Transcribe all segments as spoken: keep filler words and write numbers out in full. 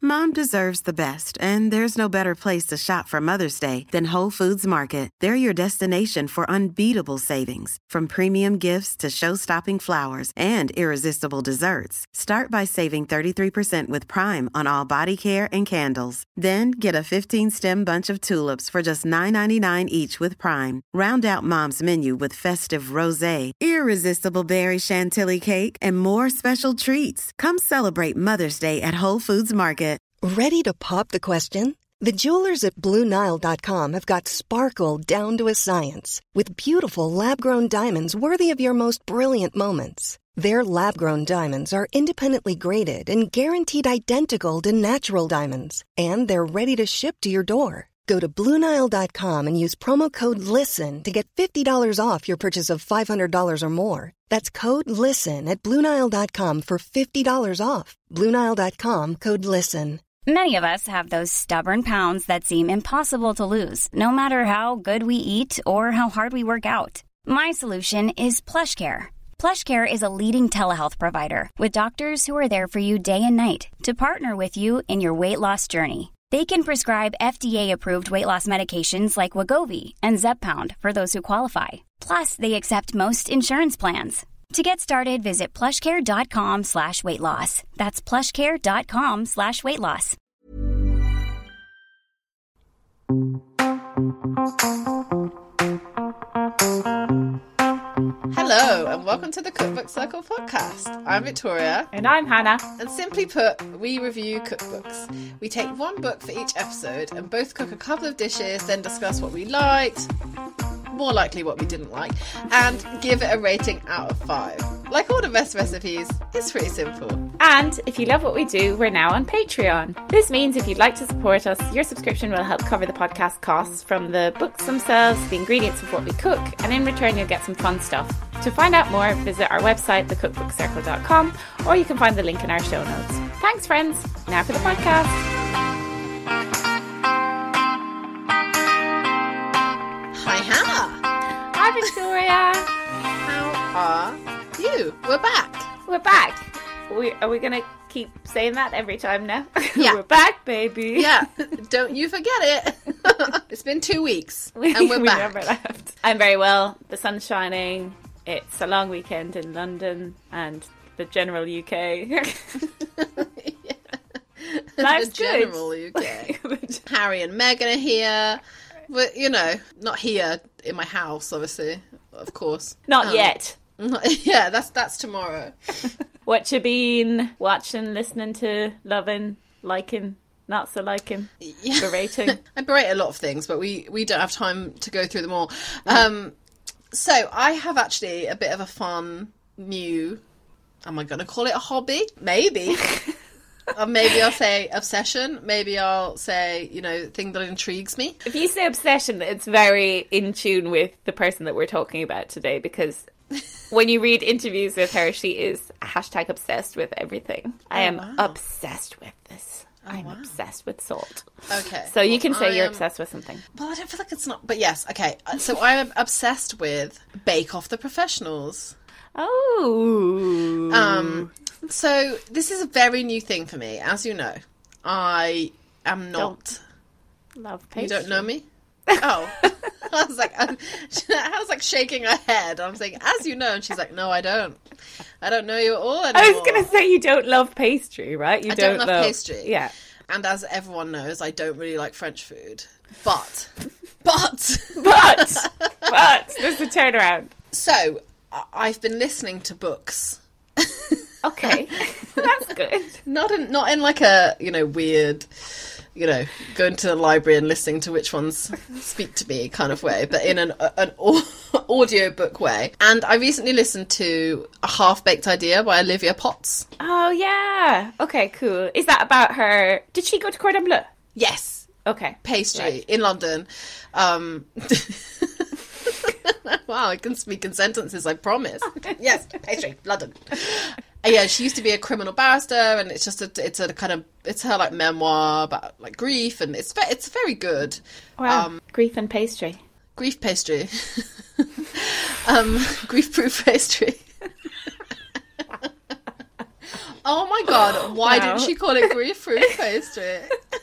Mom deserves the best, and there's no better place to shop for Mother's Day than Whole Foods Market. They're your destination for unbeatable savings, from premium gifts to show-stopping flowers and irresistible desserts. Start by saving thirty-three percent with Prime on all body care and candles. Then get a fifteen-stem bunch of tulips for just nine ninety-nine each with Prime. Round out Mom's menu with festive rosé, irresistible berry chantilly cake, and more special treats. Come celebrate Mother's Day at Whole Foods Market. Ready to pop the question? The jewelers at Blue Nile dot com have got sparkle down to a science with beautiful lab-grown diamonds worthy of your most brilliant moments. Their lab-grown diamonds are independently graded and guaranteed identical to natural diamonds, and they're ready to ship to your door. Go to Blue Nile dot com and use promo code LISTEN to get fifty dollars off your purchase of five hundred dollars or more. That's code LISTEN at Blue Nile dot com for fifty dollars off. Blue Nile dot com, code LISTEN. Many of us have those stubborn pounds that seem impossible to lose, no matter how good we eat or how hard we work out. My solution is PlushCare. PlushCare is a leading telehealth provider with doctors who are there for you day and night to partner with you in your weight loss journey. They can prescribe F D A-approved weight loss medications like Wegovy and Zepbound for those who qualify. Plus, they accept most insurance plans. To get started, visit plushcare.com slash weight loss. That's plushcare.com slash weight loss. Hello, and welcome to the Cookbook Circle podcast. I'm Victoria. And I'm Hannah. And simply put, we review cookbooks. We take one book for each episode and both cook a couple of dishes, then discuss what we liked, more likely what we didn't like, and give it a rating out of five. Like all the best recipes, it's pretty simple. And if you love what we do, we're now on Patreon. This means if you'd like to support us, your subscription will help cover the podcast costs from the books themselves, the ingredients of what we cook, and in return you'll get some fun stuff. To find out more, visit our website, the cookbook circle dot com, or you can find the link in our show notes. Thanks, friends. Now for the podcast. Hi, Hannah. Hi, Victoria. How are you? We're back. We're back. We, are we going to keep saying that every time now? Yeah. We're back, baby. Yeah. Don't you forget it. It's been two weeks, and we're we back. Never left. I'm very well. The sun's shining. It's a long weekend in London and the general U K. Yeah. Life's the general good. U K. Harry and Meghan are here. But, you know, not here in my house, obviously, of course. Not um, yet. Not, yeah, that's that's tomorrow. What you been watching, listening to, loving, liking, not so liking, yeah. berating? I berate a lot of things, but we, we don't have time to go through them all. Um, so I have actually a bit of a fun new, am I going to call it a hobby? Maybe. Or maybe I'll say obsession. Maybe I'll say, you know, thing that intrigues me. If you say obsession, it's very in tune with the person that we're talking about today, because when you read interviews with her, she is hashtag obsessed with everything. Oh, I am wow. obsessed with this. Oh, I'm wow. obsessed with salt. Okay. So you can say I you're am... obsessed with something. Well, I don't feel like it's not... But yes, okay. So I am obsessed with Bake Off the Professionals. Oh. Um... So, this is a very new thing for me. As you know, I am not... Don't love pastry. You don't know me? Oh. I was like, I, I was like shaking her head. I was like, as you know. And she's like, no, I don't. I don't know you at all anymore. I was going to say you don't love pastry, right? You I don't, don't love, love pastry. Yeah. And as everyone knows, I don't really like French food. But, but, but, but, there's a turnaround. So, I've been listening to books. Okay, that's good. Not in, not in like a, you know, weird, you know, going to the library and listening to which ones speak to me kind of way, but in an an audio book way. And I recently listened to A Half-Baked Idea by Olivia Potts. Oh, yeah. Okay, cool. Is that about her... Did she go to Cordon Bleu? Yes. Okay. Pastry right. in London. Um... Wow, I can speak in sentences, I promise. Yes, pastry, London. Uh, yeah, she used to be a criminal barrister, and it's just a, it's a kind of, it's her like memoir about like grief, and it's it's very good. Wow, um, grief and pastry. Grief pastry. um, grief-proof pastry. Oh, Oh my god, why Wow. didn't she call it Brie fruit pastry?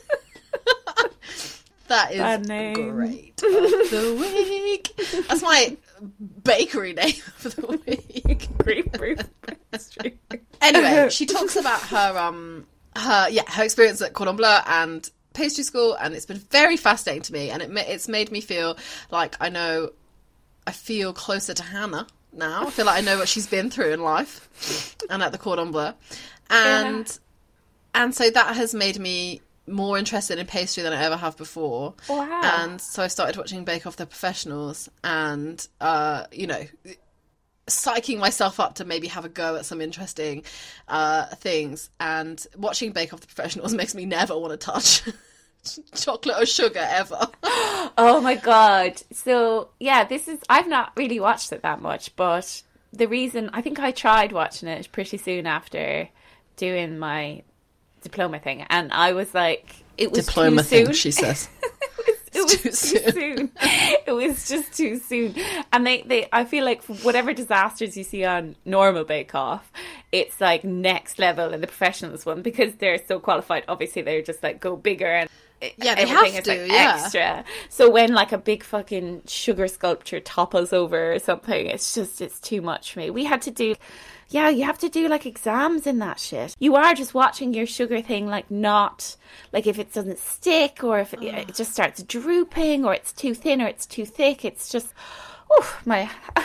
That is Bad name. great. Of the week. That's my bakery name of the week. Grapefruit pastry. Anyway, she talks about her um her yeah her experience at Cordon Bleu and pastry school, and it's been very fascinating to me, and it ma- it's made me feel like I know I feel closer to Hannah now. I feel like I know what she's been through in life, and at the Cordon Bleu, and yeah. and so that has made me more interested in pastry than I ever have before. Wow. And so I started watching Bake Off the Professionals, and uh, you know, psyching myself up to maybe have a go at some interesting uh, things. And watching Bake Off the Professionals makes me never want to touch chocolate or sugar ever. Oh my god. So yeah, this is, I've not really watched it that much, but the reason, I think I tried watching it pretty soon after doing my diploma thing, and I was like, it was diploma too soon. thing, she says. It was too too soon. soon. It was just too soon. And they, they, I feel like for whatever disasters you see on normal Bake Off, it's like next level in the professionals one, because they're so qualified. Obviously, they're just like go bigger, and Yeah, they everything have is to, like yeah. extra. So when like a big fucking sugar sculpture topples over or something, it's just, it's too much for me. We had to do, yeah, you have to do like exams in that shit. You are just watching your sugar thing, like not, like if it doesn't stick, or if it, it just starts drooping, or it's too thin or it's too thick. It's just, oh, my,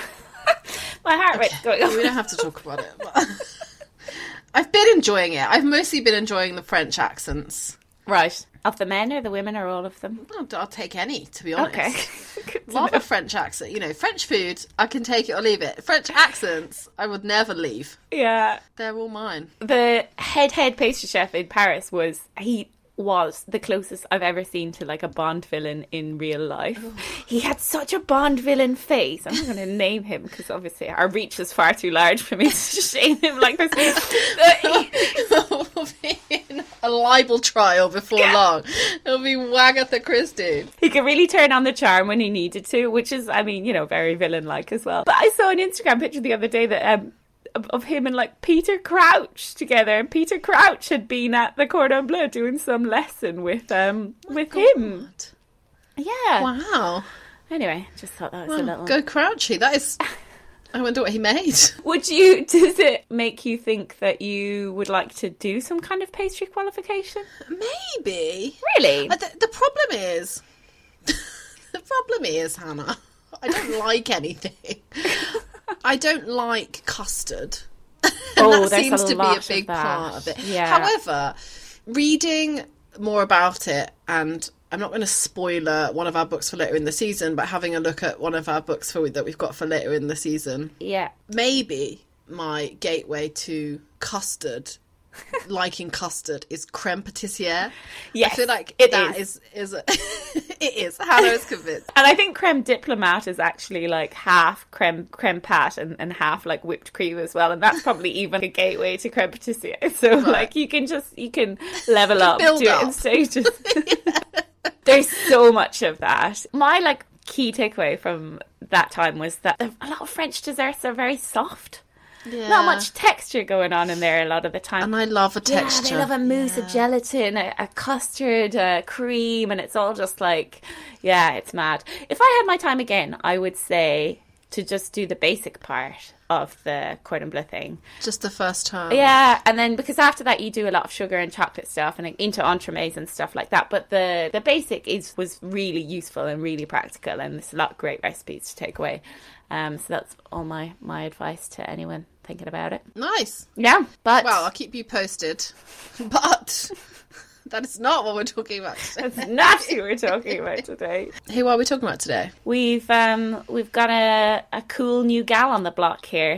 my heart rate's going up. We don't have to talk about it. But I've been enjoying it. I've mostly been enjoying the French accents. Right. Of the men or the women or all of them? I'll, I'll take any, to be honest. Okay. Good to Love know. a French accent. You know, French food, I can take it or leave it. French accents, I would never leave. Yeah. They're all mine. The head head pastry chef in Paris was, he was the closest I've ever seen to like a Bond villain in real life. Oh. He had such a Bond villain face. I'm not going to name him because obviously our reach is far too large for me to shame him like this. We'll be in a libel trial before yeah. long. It'll be Wagatha Christie. He could really turn on the charm when he needed to, which is, I mean, you know, very villain-like as well. But I saw an Instagram picture the other day that um, of him and like Peter Crouch together, and Peter Crouch had been at the Cordon Bleu doing some lesson with um oh with God. him. Yeah. Wow. Anyway, just thought that was well, a little. Go Crouchy. That is. I wonder what he made. Would you? Does it make you think that you would like to do some kind of pastry qualification? Maybe. Really? Uh, the, the problem is, the problem is, Hannah, I don't like anything. I don't like custard. And oh, that seems a to be a big part of it. Yeah. However, reading more about it, and I'm not going to spoiler one of our books for later in the season, but having a look at one of our books for that we've got for later in the season. Yeah. Maybe my gateway to custard, liking custard, is creme patissiere. Yes, I feel like it that is. is, is a, it is. Hannah is convinced. And I think creme diplomat is actually like half creme creme pat and, and half like whipped cream as well, and that's probably even a gateway to creme patissiere. So right. like you can just you can level up, Build do up. it in stages. Yeah. There's so much of that. My like key takeaway from that time was that a lot of French desserts are very soft. Yeah. Not much texture going on in there a lot of the time. And I love a texture. Yeah, they love a mousse, yeah. a gelatin, a, a custard, a cream, and it's all just like, yeah, it's mad. If I had my time again, I would say to just do the basic part of the Cordon Bleu thing. Just the first time. Yeah, and then because after that you do a lot of sugar and chocolate stuff and into entremets and stuff like that. But the, the basic is was really useful and really practical, and there's a lot of great recipes to take away. Um, so that's all my, my advice to anyone thinking about it. Nice. Yeah, but... Well, I'll keep you posted. But that is not what we're talking about today. That's not who we're talking about today. Who are we talking about today? We've um we've got a, a cool new gal on the block here.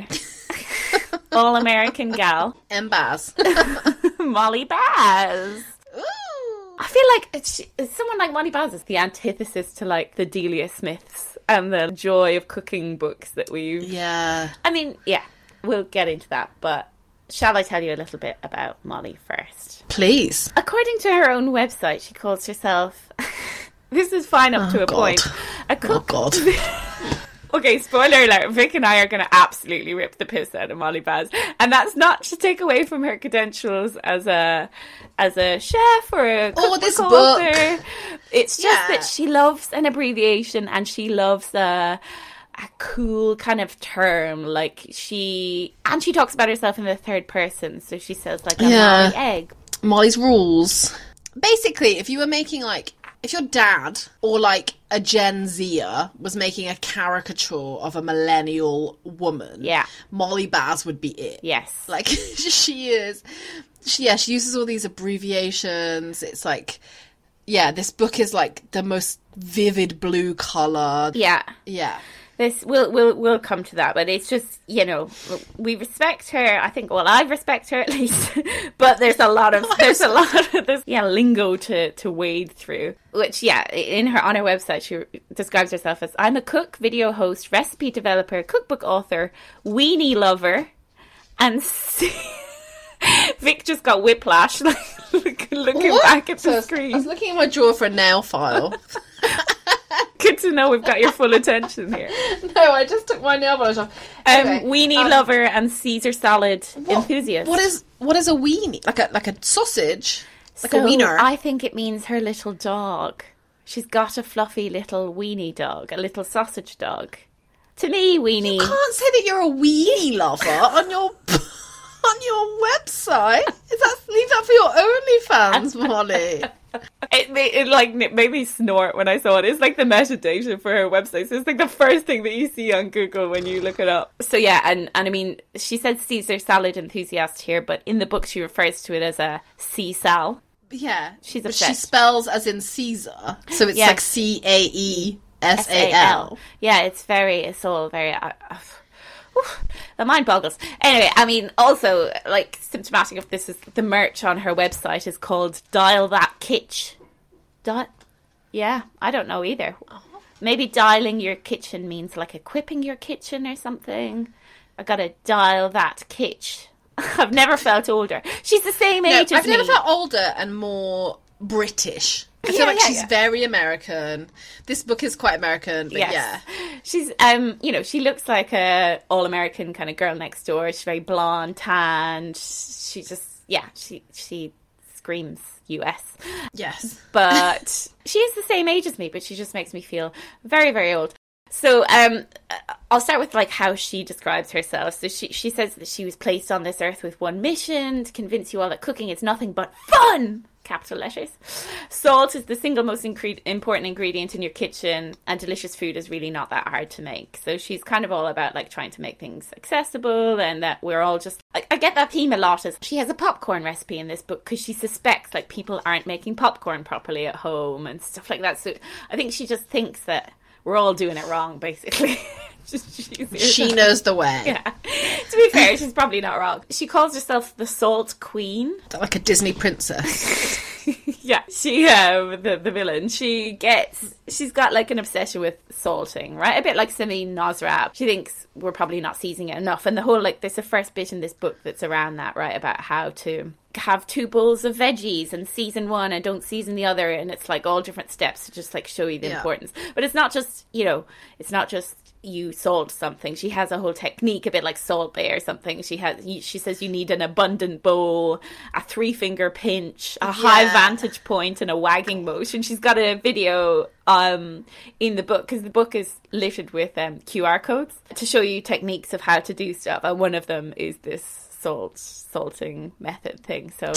All American gal. M. Baz. Molly Baz. Ooh. I feel like it's, it's someone like Molly Baz is the antithesis to like the Delia Smiths and the Joy of Cooking books that we've... Yeah. I mean, yeah, we'll get into that, but shall I tell you a little bit about Molly first? Please. According to her own website, she calls herself... This is fine up oh, to a God. point. A cook... Oh, God. Okay, spoiler alert, Vic and I are going to absolutely rip the piss out of Molly Baz. And that's not to take away from her credentials as a as a chef or a cookbook oh, this author. Book. It's just yeah. that she loves an abbreviation and she loves a, a cool kind of term. Like she... And she talks about herself in the third person. So she says like a yeah. Molly egg. Molly's rules. Basically, if you were making like... If your dad or like a Gen Zer was making a caricature of a millennial woman, yeah, Molly Baz would be it. Yes. Like she is. She, yeah, she uses all these abbreviations. It's like, yeah, this book is like the most vivid blue colour. Yeah. Yeah. This we'll we'll we'll come to that, but it's just, you know, we respect her. I think, well, I respect her at least, but there's a lot of there's a lot of this yeah lingo to to wade through. Which yeah, in her on her website, she describes herself as I'm a cook, video host, recipe developer, cookbook author, weenie lover, and. Vic just got whiplash, like looking what? back at the so screen. I was looking in my drawer for a nail file. Good to know we've got your full attention here. No, I just took my nail polish off. Um, Anyway, weenie um, lover and Caesar salad what, enthusiast. What is what is a weenie? Like a like a sausage? Like so a wiener? I think it means her little dog. She's got a fluffy little weenie dog, a little sausage dog. To me, weenie. You can't say that you're a weenie lover on your on your website. Is that leave that for your OnlyFans, Molly? It, made, it like it made me snort when I saw it. It's like the metadata for her website. So it's like the first thing that you see on Google when you look it up. So yeah, and, and I mean, she said Caesar salad enthusiast here, but in the book she refers to it as a C-sal. Yeah. She's but obsessed. she spells as in Caesar. So it's Yes. like C A E S A L. Yeah, it's very, it's all very... Uh, uh, the mind boggles. Anyway, I mean, also, like, symptomatic of this is the merch on her website is called Dial That Kitsch. Di- yeah, I don't know either. Maybe dialing your kitchen means like equipping your kitchen or something. I gotta dial that kitsch. I've never felt older. She's the same No, age as I've me. never felt older and more British. I feel Yeah, like yeah, she's yeah. very American. This book is quite American, but Yes. yeah. She's, um, you know, she looks like a all-American kind of girl next door. She's very blonde, tanned. She just, yeah, she she screams U S. Yes. But she is the same age as me, but she just makes me feel very, very old. So um, I'll start with like how she describes herself. So she she says that she was placed on this earth with one mission, to convince you all that cooking is nothing but fun. Capital letters. Salt is the single most incre- important ingredient in your kitchen, and delicious food is really not that hard to make. So she's kind of all about like trying to make things accessible, and that we're all just I, I get that theme a lot. As she has a popcorn recipe in this book because she suspects like people aren't making popcorn properly at home and stuff like that. So I think she just thinks that we're all doing it wrong, basically. She knows the way. Yeah. To be fair, she's probably not wrong. She calls herself the Salt Queen. Like a Disney princess. Yeah, she, uh, the, the villain, she gets, she's got like an obsession with salting, right? A bit like Samin Nosrat. She thinks we're probably not seasoning it enough. And the whole, like, there's a first bit in this book that's around that, right? About how to have two bowls of veggies and season one and don't season the other. And it's like all different steps to just like show you the Yeah. importance. But it's not just, you know, it's not just you salt something. She has a whole technique, a bit like Salt Bae or something. She has, she says you need an abundant bowl, a three finger pinch, a high Yeah. vantage point, and a wagging motion. She's got a video um in the book, because the book is littered with um Q R codes to show you techniques of how to do stuff, and one of them is this salt salting method thing. So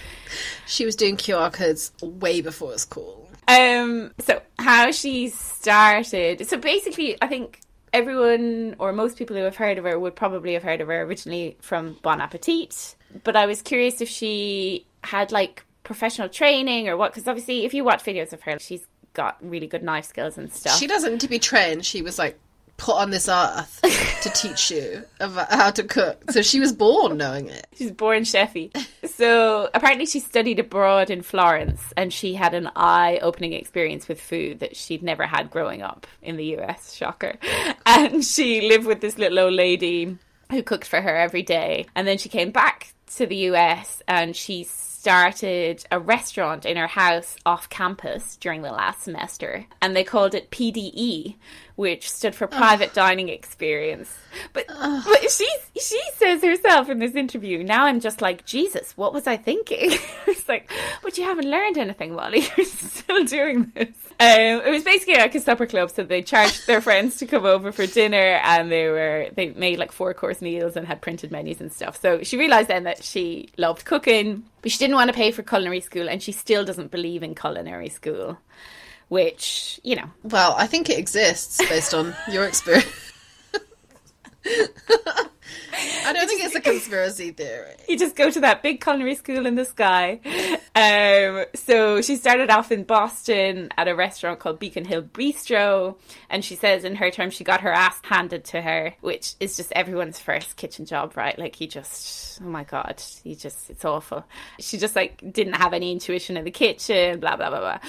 She was doing Q R codes way before it was cool. Um, so how she started. So basically, I think everyone or most people who have heard of her would probably have heard of her originally from Bon Appetit. But I was curious if she had like professional training or what, because obviously if you watch videos of her, she's got really good knife skills and stuff. She doesn't need to be trained. She was like put on this earth to teach you about how to cook. So she was born knowing it. She's born chefy. So apparently she studied abroad in Florence, and she had an eye-opening experience with food that she'd never had growing up in the U S. Shocker. And she lived with this little old lady who cooked for her every day. And then she came back to the U S and she started a restaurant in her house off campus during the last semester, and they called it P D E, which stood for Private Dining Experience. But, but she she says herself in this interview, now I'm just like, Jesus, what was I thinking? It's like, but you haven't learned anything, Molly. You're still doing this. Um, it was basically like a supper club, so they charged their friends to come over for dinner, and they were they made like four course meals and had printed menus and stuff. So she realised then that she loved cooking, but she didn't want to pay for culinary school, and she still doesn't believe in culinary school, which, you know. Well, I think it exists based on your experience. I don't think it's a conspiracy theory. You just go to that big culinary school in the sky. Um, so she started off in Boston at a restaurant called Beacon Hill Bistro. And she says in her term, she got her ass handed to her, which is just everyone's first kitchen job, right? Like, you just, oh my God, you just, it's awful. She just like didn't have any intuition in the kitchen, blah, blah, blah, blah.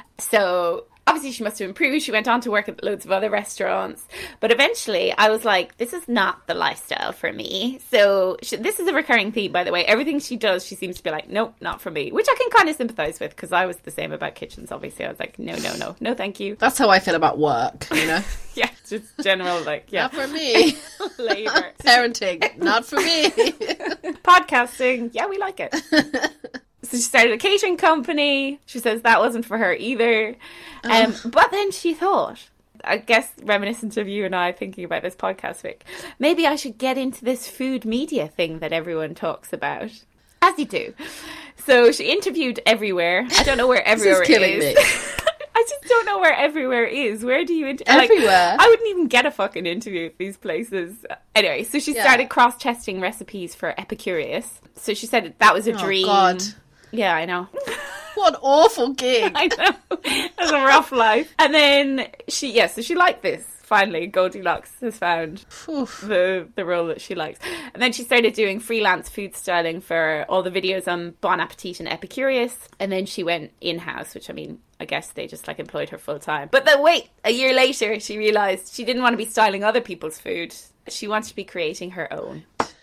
So obviously she must have improved. She went on to work at loads of other restaurants. But eventually I was like, this is not the lifestyle for me. So she, this is a recurring theme, by the way. Everything she does, she seems to be like, nope, not for me. Which I can kind of sympathise with, because I was the same about kitchens, obviously. I was like, no, no, no, no, thank you. That's how I feel about work, you know? Yeah, just general, like, yeah. Not for me. Labour. Parenting, not for me. Podcasting, yeah, we like it. So she started a catering company. She says that wasn't for her either. Um, but then she thought, I guess reminiscent of you and I thinking about this podcast, Vic, maybe I should get into this food media thing that everyone talks about. As you do. So she interviewed everywhere. I don't know where everywhere this is. Killing is. me. I just don't know where everywhere is. Where do you... Inter- everywhere. Like, I wouldn't even get a fucking interview at these places. Anyway, so she started yeah. cross-testing recipes for Epicurious. So she said that was a oh, dream. God. Yeah, I know. What an awful gig. I know. That's a rough life. And then she, yeah, so she liked this. Finally, Goldilocks has found Oof. the the role that she likes. And then she started doing freelance food styling for all the videos on Bon Appetit and Epicurious. And then she went in-house, which, I mean, I guess they just like employed her full time. But then wait, a year later, she realised she didn't want to be styling other people's food. She wanted to be creating her own.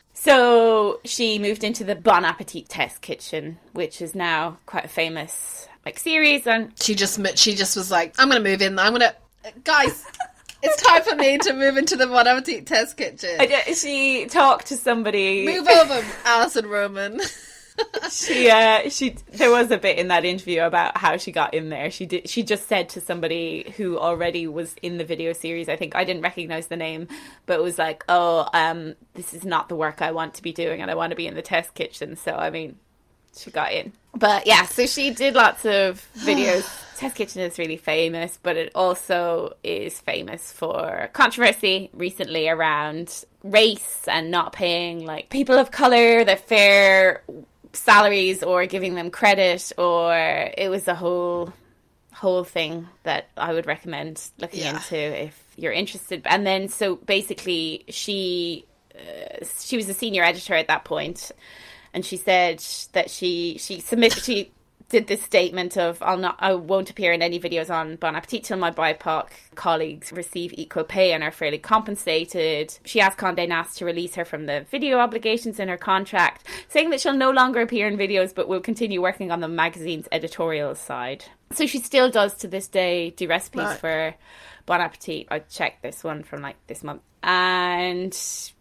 So she moved into the Bon Appetit Test Kitchen, which is now quite a famous like series. And she just she just was like, I'm going to move in. I'm going to... Guys, it's time for me to move into the Bon Appetit Test Kitchen. I, she talked to somebody... Move over, Alison Roman. she uh she there was a bit in that interview about how she got in there. She did she just said to somebody who already was in the video series, I think, I didn't recognize the name, but it was like, oh um this is not the work I want to be doing, and I want to be in the test kitchen. So I mean, she got in. But yeah, so she did lots of videos. Test Kitchen is really famous, but it also is famous for controversy recently around race and not paying like people of color their fair salaries or giving them credit, or it was a whole whole thing that I would recommend looking yeah. into if you're interested. And then so basically she uh, she was a senior editor at that point, and she said that she she submitted she did this statement of I'll not I won't appear in any videos on Bon Appetit till my B I P O C colleagues receive equal pay and are fairly compensated. She asked Condé Nast to release her from the video obligations in her contract, saying that she'll no longer appear in videos but will continue working on the magazine's editorial side. So she still does to this day do recipes right. for Bon Appetit. I checked this one from like this month. And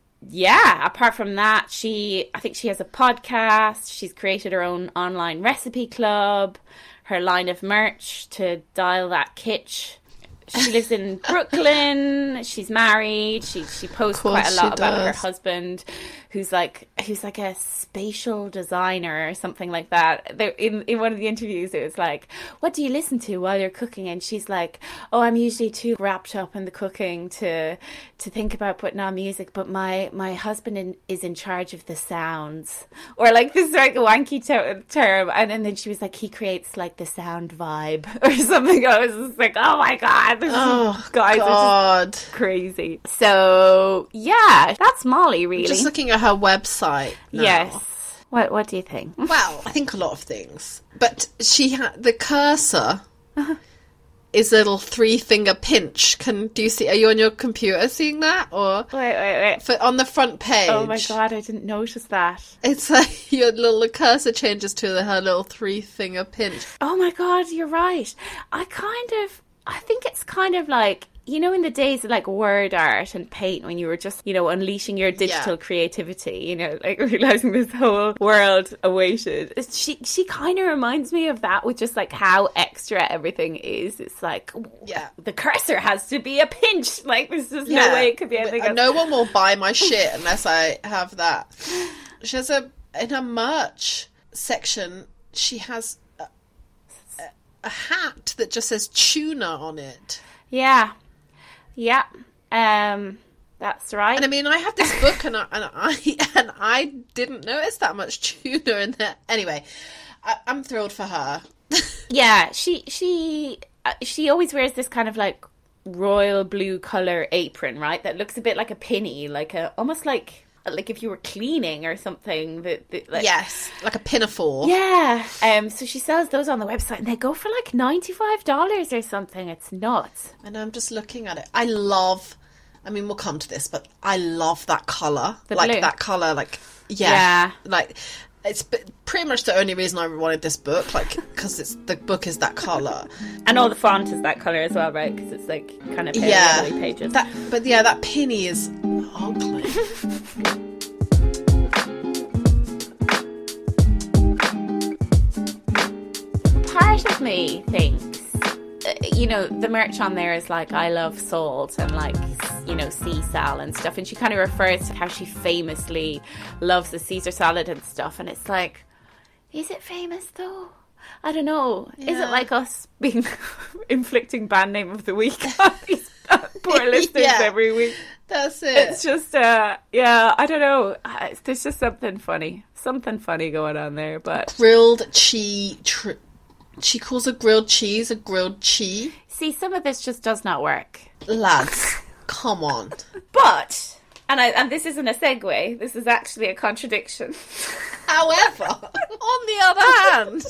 yeah, apart from that, she I think she has a podcast. She's created her own online recipe club, her line of merch to Dial That Kitsch. She lives in Brooklyn. She's married. She she posts quite a lot about her husband, who's like who's like a spatial designer or something like that. There, in in one of the interviews, it was like, "What do you listen to while you're cooking?" And she's like, "Oh, I'm usually too wrapped up in the cooking to to think about putting on music, but my my husband in, is in charge of the sounds." Or like this like wanky to- term, and, and then she was like, "He creates like the sound vibe or something." I was just like, "Oh my god." Oh, guys, God. It's just crazy. So, yeah, that's Molly, really. I'm just looking at her website now. Yes. What What do you think? Well, I think a lot of things. But she had the cursor. Uh-huh. is a little three finger pinch. Can do you see? Are you on your computer seeing that, or Wait, wait, wait. for on the front page? Oh my god, I didn't notice that. It's like your little cursor changes to the, her little three finger pinch. Oh my god, you're right. I kind of, I think it's kind of like, you know, in the days of like word art and paint, when you were just, you know, unleashing your digital Yeah. creativity, you know, like realizing this whole world awaited. It's- She she kind of reminds me of that, with just like how extra everything is. It's like, Yeah. the cursor has to be a pinch. Like, there's just Yeah. no way it could be anything else. No one will buy my shit unless I have that. She has a in her merch section. She has a, a, a hat that just says tuna on it. Yeah. Yeah. Um, that's right. And I mean, I have this book, and I and I and I didn't notice that much tuna in there. Anyway, I, I'm thrilled for her. Yeah, she she uh, she always wears this kind of like royal blue color apron, right? That looks a bit like a pinny, like a almost like like if you were cleaning or something. That, that like, Yes, like a pinafore. yeah. Um. So she sells those on the website, and they go for like ninety five dollars or something. It's nuts. And I'm just looking at it. I love. I mean, we'll come to this, but I love that color. The like blue. that color. Like yeah, Yeah. like. It's b- pretty much the only reason I wanted this book, like, because it's the book is that color. And all the font is that color as well, right? Because it's like kind of pale Yeah, yellowy pages. that. But yeah, that penny is ugly. Part of me thinks, uh, you know, the merch on there is like, I love salt and like, you know, sea sal and stuff. And she kind of refers to how she famously loves the Caesar salad and stuff. And it's like, is it famous though? I don't know. Is Yeah. it like us being inflicting band name of the week on these poor listeners Yeah. every week? That's it. It's just, uh, yeah, I don't know. Uh, There's just something funny. Something funny going on there, but... grilled cheese. Tr- she calls a grilled cheese a grilled cheese. See, some of this just does not work. Lads, come on. But, and I, and this isn't a segue, this is actually a contradiction. However, on the other hand,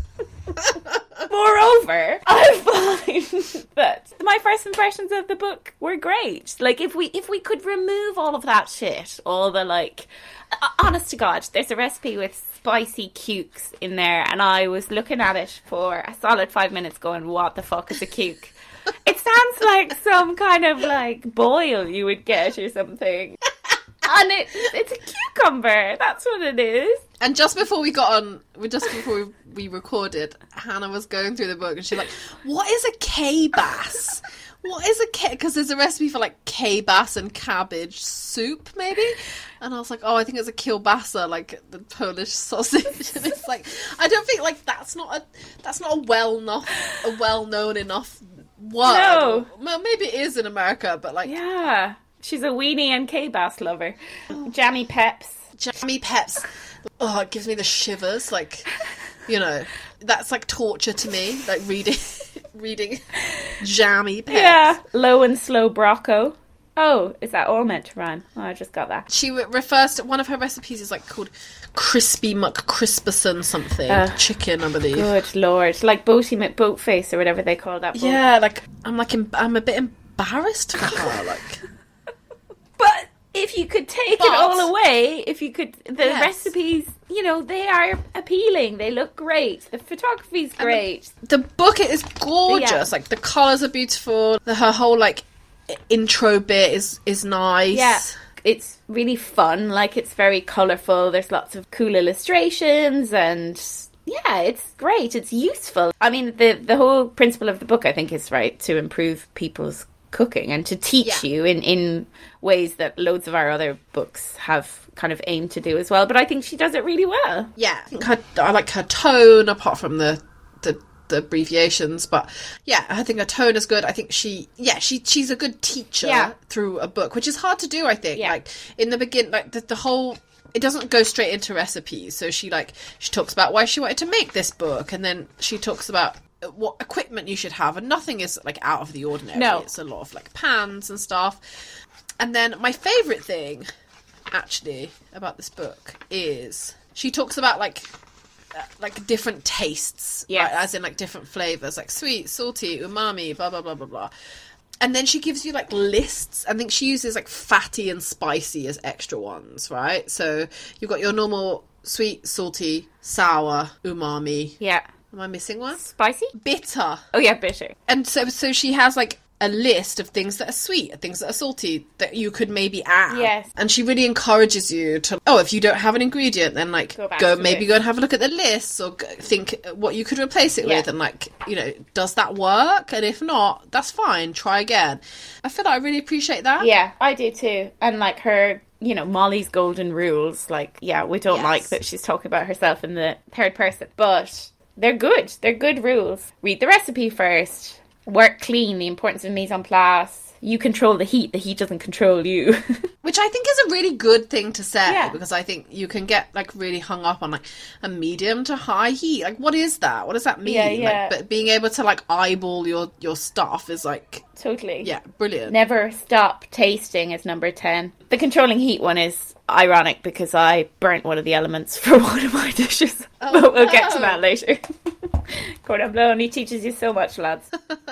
Moreover, I find that my first impressions of the book were great. Like, if we if we could remove all of that shit, all the like, uh, honest to God, there's a recipe with spicy cukes in there, and I was looking at it for a solid five minutes, going, "What the fuck is a cuke?" It sounds like some kind of like boil you would get or something. And it, it's a cucumber. That's what it is. and just before we got on, we just before we, we recorded, Hannah was going through the book, and she's like, "What is a K-bass? What is a K?" Because there's a recipe for like K-bass and cabbage soup, maybe. And I was like, "Oh, I think it's a kielbasa, like the Polish sausage." And it's like, I don't think like that's not a that's not a well enough a well known enough word. No. Well, maybe it is in America, but like Yeah. She's a weenie and K-bass lover. Jammy Peps. jammy peps. Oh, it gives me the shivers. Like, you know, that's like torture to me. Like reading, reading jammy peps. Yeah. Low and slow Brocco. Oh, is that all meant to rhyme? Oh, I just got that. She re- refers to one of her recipes is like called crispy McCrisperson something Uh, chicken, I believe. Good lord. Like Boaty McBoatface or whatever they call that book. Yeah, like I'm like em- I'm a bit embarrassed for her. Like, But if you could take But- it all away, if you could, the Yes. recipes, you know, they are appealing. They look great. The photography's great. the book is gorgeous. Yeah. Like the colours are beautiful. The, her whole like i- intro bit is is nice. Yeah. It's really fun. Like, it's very colourful. There's lots of cool illustrations and... Yeah, it's great. It's useful. I mean, the the whole principle of the book, I think, is right to improve people's cooking and to teach Yeah. you in, in ways that loads of our other books have kind of aimed to do as well. But I think she does it really well. Yeah, I think her, I like her tone, apart from the, the the abbreviations. But yeah, I think her tone is good. I think she, yeah, she she's a good teacher Yeah. through a book, which is hard to do. I think, Yeah. like in the begin, like the, the whole. It doesn't go straight into recipes. So she like she talks about why she wanted to make this book, and then she talks about what equipment you should have, and nothing is like out of the ordinary. No. It's a lot of like pans and stuff. And then my favourite thing, actually, about this book is she talks about like uh, like different tastes, Yes. right? As in like different flavors, like sweet, salty, umami, blah blah blah blah blah. And then she gives you like lists. I think she uses like fatty and spicy as extra ones, right? So you've got your normal sweet, salty, sour, umami. Yeah. Am I missing one? Spicy? Bitter. Oh, yeah, bitter. And so so she has like a list of things that are sweet, things that are salty, that you could maybe add. Yes. And she really encourages you to, oh, if you don't have an ingredient, then like Go back go to maybe it. go and have a look at the list, or go, think what you could replace it Yeah. with, and like, you know, does that work? And if not, that's fine, try again. I feel like I really appreciate that. Yeah, I do too. And like her, you know, Molly's golden rules, like, yeah, we don't Yes. like that she's talking about herself in the third person, but they're good. They're good rules. Read the recipe first. Work clean, the importance of mise en place. You control the heat, the heat doesn't control you. Which I think is a really good thing to say, Yeah. because I think you can get like really hung up on like a medium to high heat. Like, what is that? What does that mean? Yeah, yeah. Like, but being able to like eyeball your your stuff is like, Totally. yeah, brilliant. Never stop tasting is number ten. The controlling heat one is ironic because I burnt one of the elements for one of my dishes. Oh, but we'll get to no. that later. Cordon Bleu only teaches you so much, lads.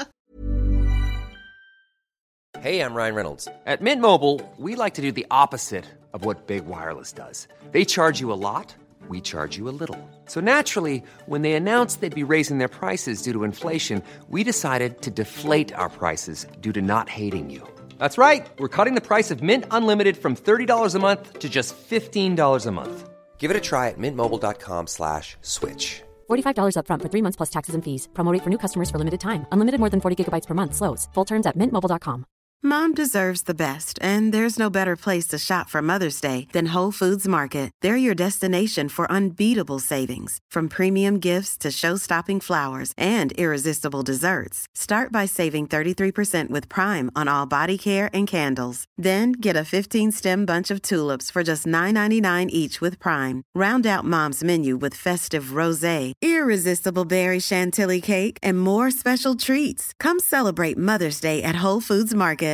Hey, I'm Ryan Reynolds. At Mint Mobile, we like to do the opposite of what Big Wireless does. They charge you a lot, we charge you a little. So naturally, when they announced they'd be raising their prices due to inflation, we decided to deflate our prices due to not hating you. That's right. We're cutting the price of Mint Unlimited from thirty dollars a month to just fifteen dollars a month. Give it a try at mintmobile.com slash switch. forty-five dollars up front for three months plus taxes and fees. Promo rate for new customers for limited time. Unlimited more than forty gigabytes per month. Slows full terms at mint mobile dot com. Mom deserves the best, and there's no better place to shop for Mother's Day than Whole Foods Market. They're your destination for unbeatable savings, from premium gifts to show-stopping flowers and irresistible desserts. Start by saving thirty-three percent with Prime on all body care and candles. Then get a fifteen-stem bunch of tulips for just nine ninety-nine each with Prime. Round out Mom's menu with festive rosé, irresistible berry chantilly cake, and more special treats. Come celebrate Mother's Day at Whole Foods Market.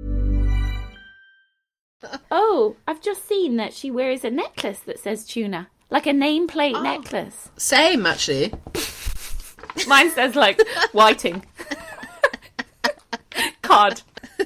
Oh, I've just seen that she wears a necklace that says tuna. Like a nameplate Oh. necklace. Same, actually. Mine says like whiting. Cod.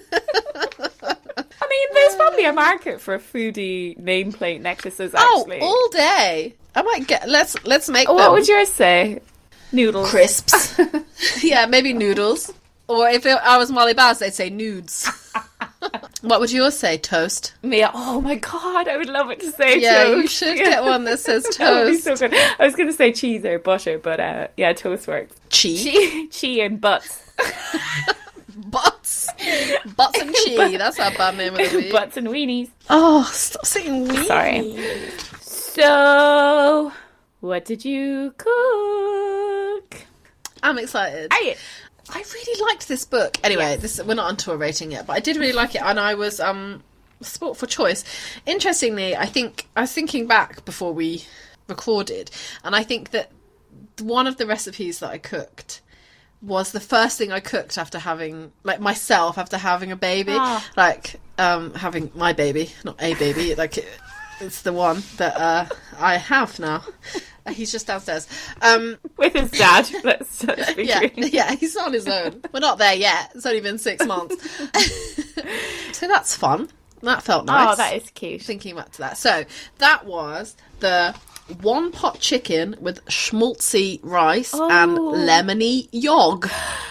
I mean, there's probably a market for foodie nameplate necklaces, actually. Oh, all day. I might get. Let's let's make What them. would yours say? Noodles. Crisps. Yeah, maybe noodles. Or if it, I was Molly Baz, they'd say nudes. What would yours say? Toast. Me, oh my god, I would love it to say Yeah, toast. you should get one that says That would be toast. so good. I was going to say cheese or butter, but uh, yeah, toast works. Cheese. Chi, chi and butts. Butts. Butts and cheese. That's our bad name of the week. Butts and weenies. Oh, stop saying weenie. Sorry. So, what did you cook? I'm excited. Are you? I really liked this book. Anyway, this we're not onto a rating yet, but I did really like it, and I was um sport for choice. Interestingly, I think I was thinking back before we recorded, and I think that one of the recipes that I cooked was the first thing I cooked after having, like, myself after having a baby, Ah. like um having my baby, not a baby, like it, it's the one that uh, I have now. He's just downstairs. Um, With his dad. Let's, let's be yeah, clear. yeah, he's on his own. We're not there yet. It's only been six months. So that's fun. That felt nice. Oh, that is cute. Thinking back to that. So that was the one pot chicken with schmaltzy rice and Oh. lemony yog.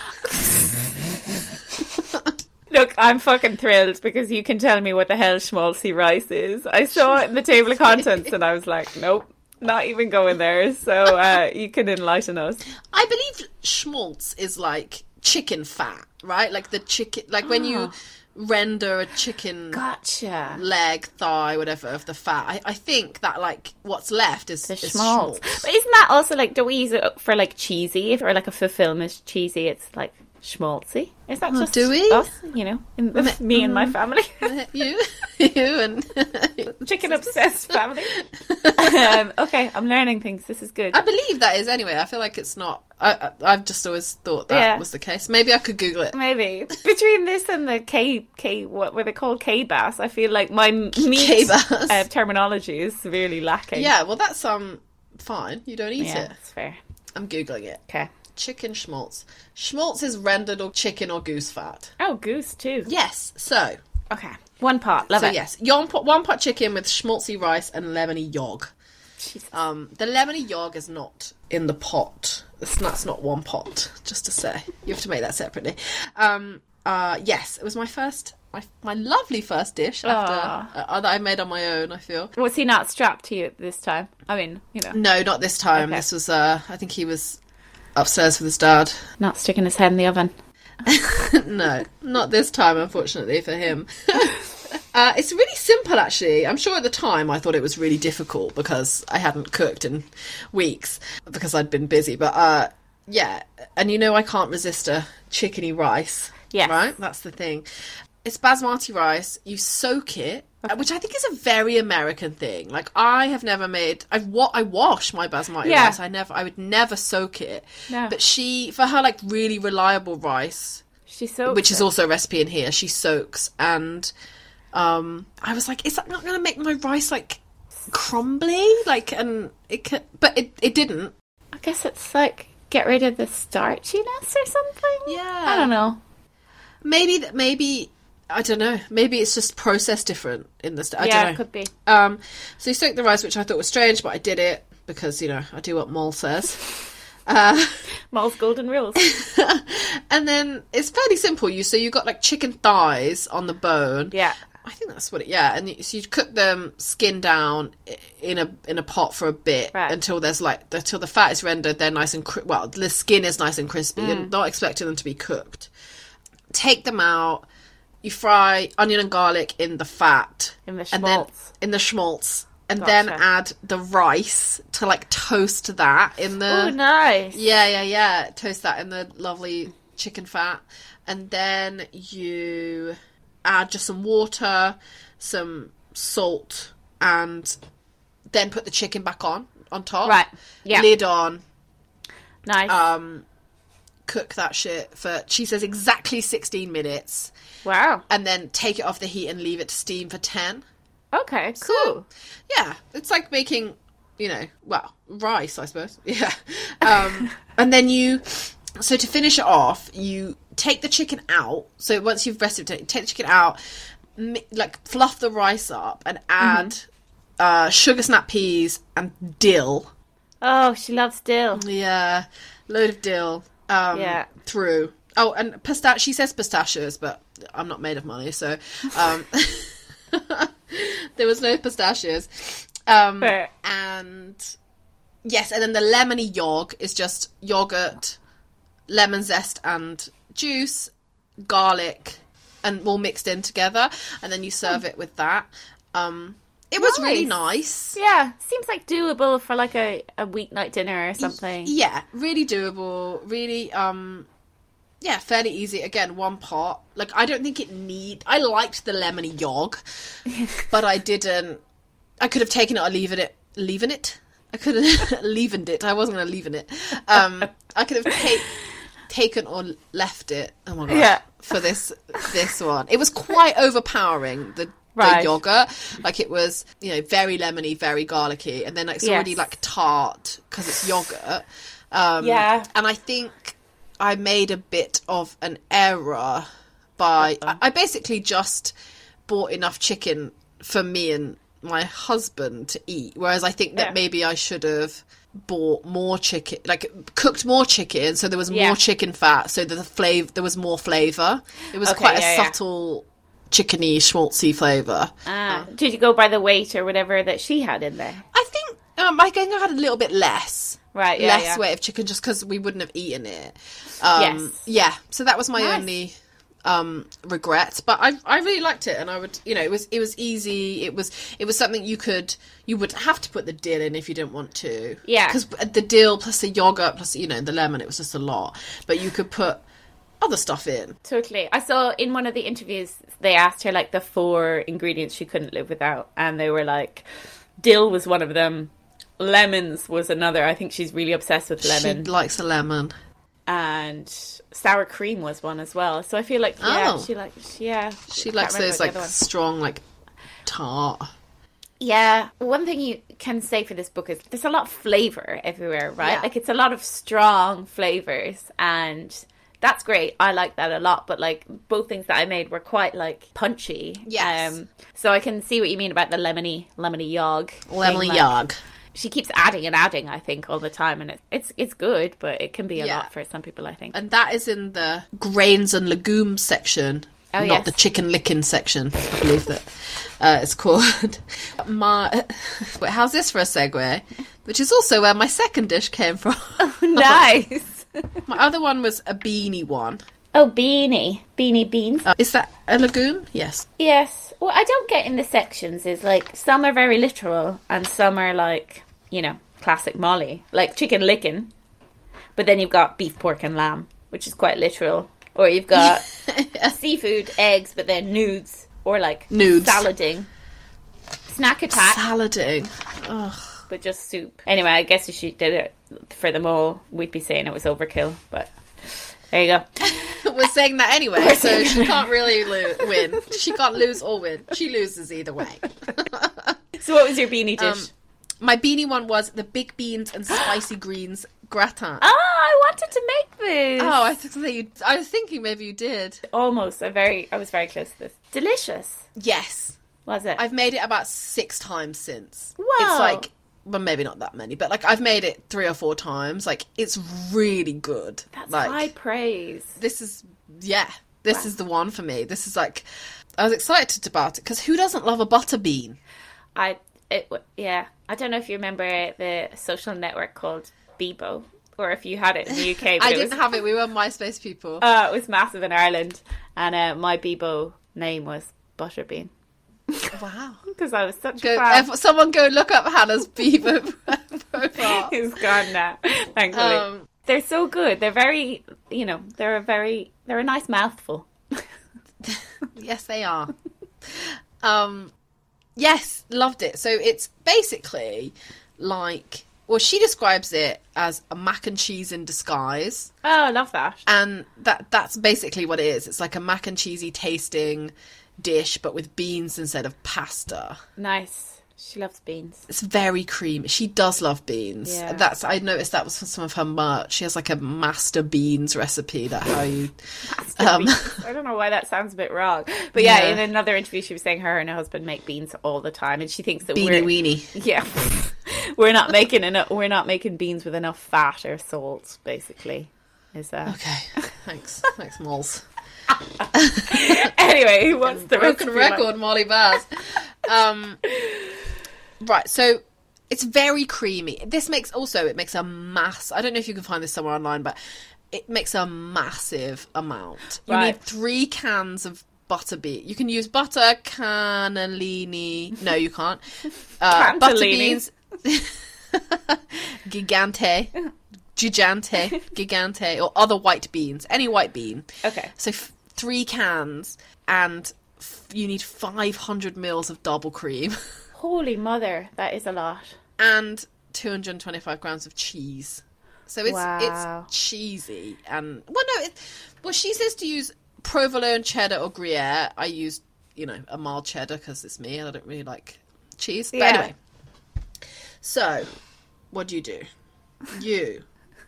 Look, I'm fucking thrilled because you can tell me what the hell schmaltzy rice is. I saw it in the table of contents and I was like, nope, not even going there. So uh, you can enlighten us. I believe schmaltz is like chicken fat, right? Like the chicken, like when you render a chicken Gotcha. leg, thigh, whatever, of the fat. I, I think that like what's left is, The is schmaltz. schmaltz. But isn't that also like, do we use it for like cheesy or like a fulfillment cheesy? It's like schmaltzy. Is that Oh, just do we? us? You know, in the, me and my family. You, you, and Chicken obsessed family. um, okay, I'm learning things. This is good. I believe that is anyway. I feel like it's not. I, I I've just always thought that Yeah. was the case. Maybe I could Google it. Maybe between this and the K K what were they called K bass? I feel like my meat K-bass. uh, terminology is severely lacking. Yeah, well, that's um fine. You don't eat yeah, it. that's fair. I'm Googling it. Okay. Chicken schmaltz. Schmaltz is rendered or chicken or goose fat. Oh, goose too. Yes. So. Okay. One pot. Love so it. yes, one pot, one pot chicken with schmaltzy rice and lemony yog. Jesus. Um, the lemony yog is not in the pot. It's not, it's not one pot, just to say. You have to make that separately. Um, uh, yes, it was my first, my, my lovely first dish after uh, that I made on my own, I feel. Was he not strapped to you this time? I mean, you know. No, not this time. Okay. This was, uh, I think he was upstairs with his dad. Not sticking his head in the oven. No, not this time, unfortunately, for him. uh, it's really simple, actually. I'm sure at the time I thought it was really difficult because I hadn't cooked in weeks because I'd been busy. But, uh, yeah, and you know I can't resist a chickeny rice. Yes. Right? That's the thing. It's basmati rice. You soak it, which I think is a very American thing. Like, I have never made... I've wa- I wash my basmati Yeah. rice. I never. I would never soak it. No. But she, for her, like, really reliable rice... She soaks which is it. also a recipe in here, she soaks, and um I was like, is that not going to make my rice like crumbly, like, and it can, but it, it didn't. I guess it's like get rid of the starchiness or something. Yeah, I don't know. Maybe that maybe I don't know. Maybe it's just processed different in the st- I yeah, don't know. it could be. Um, so you soak the rice, which I thought was strange, but I did it because, you know, I do what Mol says. Uh, Mal's golden rules. and then it's fairly simple. You so you got like chicken thighs on the bone. Yeah. I think that's what it. Yeah, and you, so you cook them skin down i- in a in a pot for a bit Right. until there's like until the fat is rendered. They're nice and cri- well, the skin is nice and crispy, Mm. and not expecting them to be cooked. Take them out. You fry onion and garlic in the fat, In the and then schmaltz. in the schmaltz, and then Gotcha. add the rice to like toast that in the. Oh, nice. Yeah, yeah, yeah. Toast that in the lovely chicken fat. And then you add just some water, some salt, and then put the chicken back on, on top. Right, yeah. Lid on. Nice. Um, cook that shit for, she says, exactly sixteen minutes. wow. And then take it off the heat and leave it to steam for ten. Okay, cool. So, yeah, it's like making, you know, well, rice, I suppose. Yeah. Um, and then you, so to finish it off, you take the chicken out. So once you've rested it, take the chicken out, mi- like fluff the rice up and add Mm-hmm. uh, sugar snap peas and dill. Oh, she loves dill. Yeah, load of dill um, Yeah. through. Oh, and pistach. She says pistachios, but I'm not made of money, so um, there was no pistachios. Um, Fair. and yes, and then the lemony yog is just yogurt, lemon zest and juice, garlic, and all mixed in together, and then you serve it with that. Um, it was really nice. Yeah, seems like doable for like a, a weeknight dinner or something. Yeah, really doable. Really, um, yeah, fairly easy. Again, one pot. Like, I don't think it need. I liked the lemony yog, but I didn't. I could have taken it or leaving it. Leaving it. I could have leavened it. I wasn't going to leave it. Um, I could have ta- taken or left it. Oh my god! Yeah. For this this one, it was quite overpowering. The. Right. The yogurt, like it was, you know, very lemony, very garlicky, and then it's Yes. already like tart because it's yogurt. Um, Yeah. and I think I made a bit of an error by I, I basically just bought enough chicken for me and my husband to eat, whereas I think that Yeah. maybe I should have bought more chicken, like cooked more chicken, so there was Yeah. more chicken fat, so that the flavor there was more flavor. It was Okay, quite yeah, a yeah. subtle. Chickeny, schmaltzy flavour. Ah, did you go by the weight or whatever that she had in there? I think um, I think I had a little bit less. Right, yeah, less yeah. weight of chicken just because we wouldn't have eaten it. Um, Yes. Yeah, so that was my Nice. only um, regret. But I I really liked it, and I would, you know, it was it was easy. It was it was something you could you would have to put the dill in if you didn't want to. Yeah. because the dill plus the yogurt plus you know the lemon, it was just a lot. But you could put other stuff in. Totally. I saw in one of the interviews they asked her like the four ingredients she couldn't live without, and they were like, dill was one of them, lemons was another. I think she's really obsessed with lemon, She likes a lemon. and sour cream was one as well. So I feel like yeah, Oh. she likes yeah She I likes can't remember those the like other one. strong like tart. Yeah, one thing you can say for this book is there's a lot of flavour everywhere, right? Yeah. Like, it's a lot of strong flavours, and that's great. I like that a lot, but, like, both things that I made were quite, like, punchy. Yes. Um, so I can see what you mean about the lemony, lemony yog. Lemony thing, like, yog. She keeps adding and adding, I think, all the time, and it's it's, it's good, but it can be a Yeah. lot for some people, I think. And that is in the grains and legumes section, Oh, not yes. the chicken licking section, I believe that uh, it's called. My, wait, how's this for a segue? Which is also where my second dish came from. Nice. My other one was a beanie one. Oh, beanie. Beanie beans. Uh, is that a legume? Yes. Yes. What I don't get in the sections is, like, some are very literal and some are, like, you know, classic Molly. Like chicken licking. But then you've got beef, pork and lamb, which is quite literal. Or you've got seafood, eggs, but then nudes. Or, like, Nudes. salading. Snack attack, Salading. Ugh. but just soup. Anyway, I guess if she did it for them all, we'd be saying it was overkill. But there you go. We're saying that anyway, so she can't really lo- win. She can't lose or win. She loses either way. So what was your beanie dish? Um, my beanie one was the big beans and spicy greens gratin. Oh, I wanted to make this. Oh, I think that you. I was thinking maybe you did. Almost. I very. I was very close to this. Delicious. Yes, Was it? I've made it about six times since. Wow. It's like, well, maybe not that many, but like I've made it three or four times. Like it's really good. That's like high praise. this is, yeah, this is the one for me. This is like, I was excited about it because who doesn't love a butter bean? I. It. Yeah. I don't know if you remember the social network called Bebo, or if you had it in the U K. But I it didn't was, have it. We were MySpace people. Uh, it was massive in Ireland, and uh, my Bebo name was Butterbean Wow. because I was such Go, a fan. if someone go look up Hannah's Bieber profile. He's gone now, thankfully. Um, They're so good. They're very, you know, they're a very, they're a nice mouthful. Yes, they are. um, yes, loved it. So it's basically like, well, she describes it as a mac and cheese in disguise, Oh, I love that. and that that's basically what it is. It's like a mac and cheesy tasting dish, but with beans instead of pasta. Nice. She loves beans. It's very creamy. She does love beans. Yeah. That's I noticed that was from some of her merch. She has like a master beans recipe that how you. Um, I don't know why that sounds a bit wrong, but yeah, Yeah. in another interview, she was saying her and her husband make beans all the time, and she thinks that Beanie we're weenie. yeah, we're not making enough. We're not making beans with enough fat or salt. Basically, is that Okay, thanks, thanks, Moles. anyway? What's the Broken recipe like? record, Molly Baz. Um, right, so it's very creamy. This makes also it makes a mass. I don't know if you can find this somewhere online, but it makes a massive amount. You Right. need three cans of butter bean. You can use butter cannellini. No, you can't. Uh, butter Cantellini. beans. Gigante. Gigante. Gigante. Or other white beans. Any white bean. Okay. So f- three cans, and f- you need five hundred mils of double cream Holy mother, that is a lot. and two hundred twenty-five grams of cheese. So it's Wow. it's cheesy, and well, no, it, well, she says to use provolone, cheddar, or Gruyere. I used, you know, a mild cheddar because it's me, and I don't really like cheese. But Yeah. anyway, so what do you do? You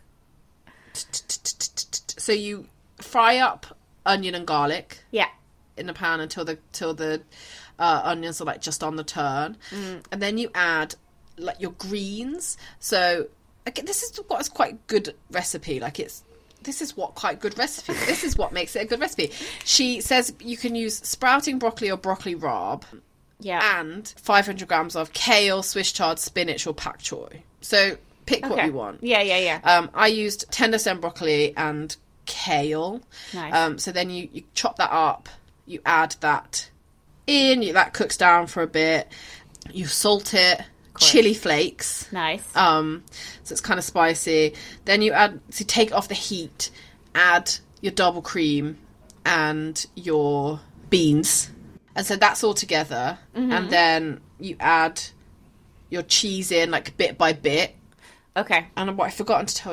so you fry up onion and garlic Yeah. in the pan until the till the uh, onions are like just on the turn, and then you add like your greens. So again, this is what's quite good recipe. Like it's this is what quite good recipe. This is what makes it a good recipe. She says you can use sprouting broccoli or broccoli rabe, Yeah. and five hundred grams of kale, Swiss chard, spinach, or pak choy. So pick what Okay. you want. Yeah, yeah, yeah. Um, I used tender stem broccoli and kale. Nice. Um, so then you, you chop that up, you add that in, you, that cooks down for a bit, you salt it, chili flakes, Nice. um, so it's kind of spicy. Then you add, so you take it off the heat, add your double cream and your beans. And so that's all together. Mm-hmm. And then you add your cheese in like bit by bit. Okay. And what I've forgotten to tell you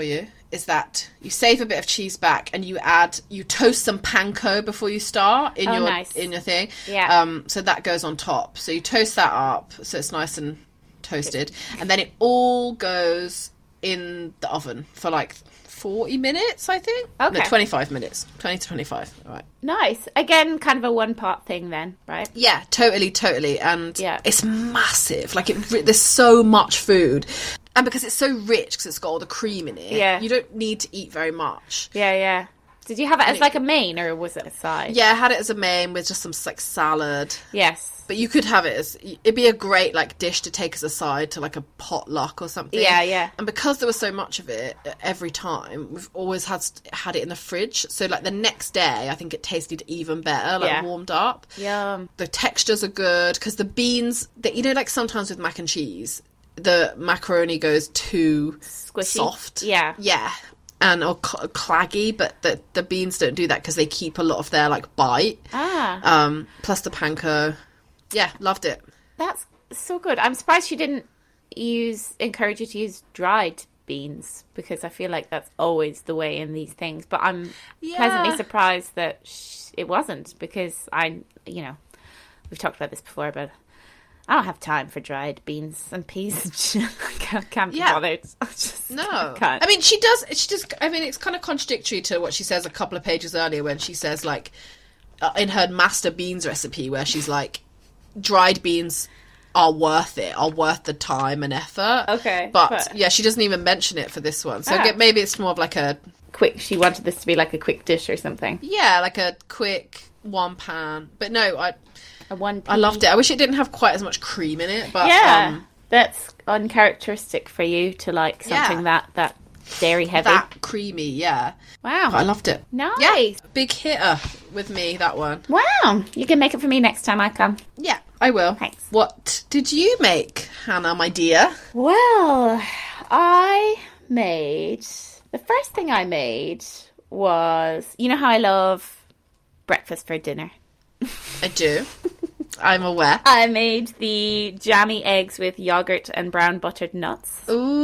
is that you save a bit of cheese back and you add, you toast some panko before you start in Oh, your nice. in your thing. Yeah. Um, so that goes on top. So you toast that up so it's nice and toasted, and then it all goes in the oven for like forty minutes, I think. Okay. No, twenty-five minutes. twenty to twenty-five. All right. Nice. Again, kind of a one pot thing then, right? Yeah, totally, totally. And Yeah. it's massive. Like, it, there's so much food. And because it's so rich, because it's got all the cream in it, Yeah. you don't need to eat very much. Yeah, yeah. Did you have it as like a main or was it a side? Yeah, I had it as a main with just some, like, salad. Yes. But you could have it as, it'd be a great, like, dish to take as a side to, like, a potluck or something. Yeah, yeah. And because there was so much of it every time, we've always had had it in the fridge. So, like, the next day, I think it tasted even better, like, Yeah. warmed up. Yum. The textures are good, because the beans, that you know, like, sometimes with mac and cheese, the macaroni goes too Squishy. soft. Yeah. Yeah. And or cl- claggy, but the the beans don't do that because they keep a lot of their, like, bite. Ah. Um, plus the panko. Yeah, loved it. That's so good. I'm surprised she didn't use encourage you to use dried beans because I feel like that's always the way in these things. But I'm Yeah. pleasantly surprised that sh- it wasn't because I, you know, we've talked about this before, but I don't have time for dried beans and peas. I can't, can't be Yeah. bothered. I just No. can't. I mean, she does, she just, I mean, it's kind of contradictory to what she says a couple of pages earlier when she says, like, uh, in her master beans recipe, where she's like, dried beans are worth it, are worth the time and effort. Okay, But, but- yeah, she doesn't even mention it for this one. So Ah. get- maybe it's more of like a, quick. She wanted this to be like a quick dish or something. yeah, like a quick one pan. But no, I, A one. I loved it. I wish it didn't have quite as much cream in it, but Yeah, um, that's uncharacteristic for you to like something Yeah. that that dairy heavy. that creamy, yeah. Wow. But I loved it. Nice. Yeah, big hitter with me, that one. Wow. You can make it for me next time I come. Yeah, I will. Thanks. What did you make, Hannah, my dear? Well, I made the first thing I made was, you know how I love breakfast for dinner. I do. I'm aware. I made the jammy eggs with yogurt and brown buttered nuts.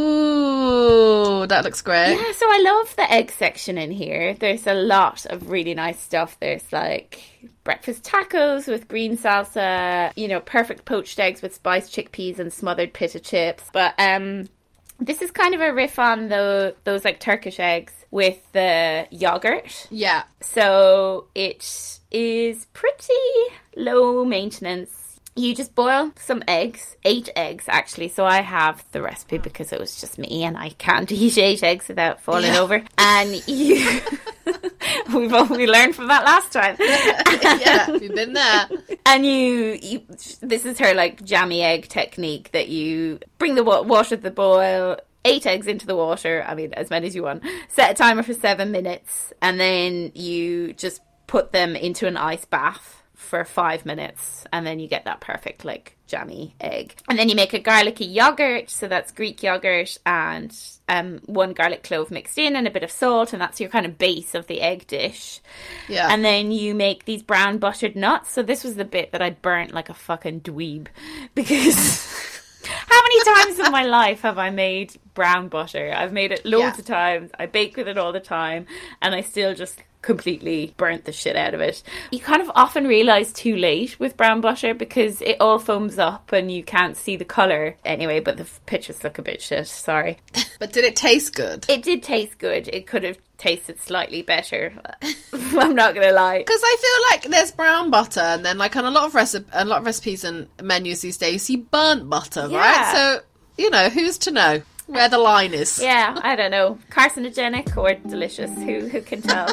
Ooh, that looks great. Yeah, so I love the egg section in here. There's a lot of really nice stuff. There's like breakfast tacos with green salsa, you know, perfect poached eggs with spiced chickpeas and smothered pita chips. But um, this is kind of a riff on the those like Turkish eggs with the yogurt. Yeah. So it is pretty low maintenance. You just boil some eggs, eight eggs actually. So I have the recipe because it was just me and I can't eat eight eggs without falling Yeah. over. And you, we've only learned from that last time. Yeah, we've been there. And you, you, this is her like jammy egg technique that you bring the wa- water to the boil, eight eggs into the water, I mean as many as you want, set a timer for seven minutes, and then you just put them into an ice bath for five minutes, and then you get that perfect like jammy egg. And then you make a garlicky yogurt, so that's Greek yogurt and um, one garlic clove mixed in and a bit of salt, and that's your kind of base of the egg dish. Yeah. And then you make these brown buttered nuts. So this was the bit that I burnt like a fucking dweeb because how many times in my life have I made brown butter? I've made it loads Yeah. of times. I bake with it all the time, and I still just completely burnt the shit out of it. You kind of often realise too late with brown butter because it all foams up and you can't see the colour. Anyway, but the f- pictures look a bit shit, sorry. But did it taste good? It did taste good. It could have tasted slightly better. I'm not going to lie. Because I feel like there's brown butter, and then like on a lot of recipe, a lot of recipes and menus these days, you see burnt butter, Yeah. right? So you know, who's to know where the line is? Yeah, I don't know. Carcinogenic or delicious? Who who can tell?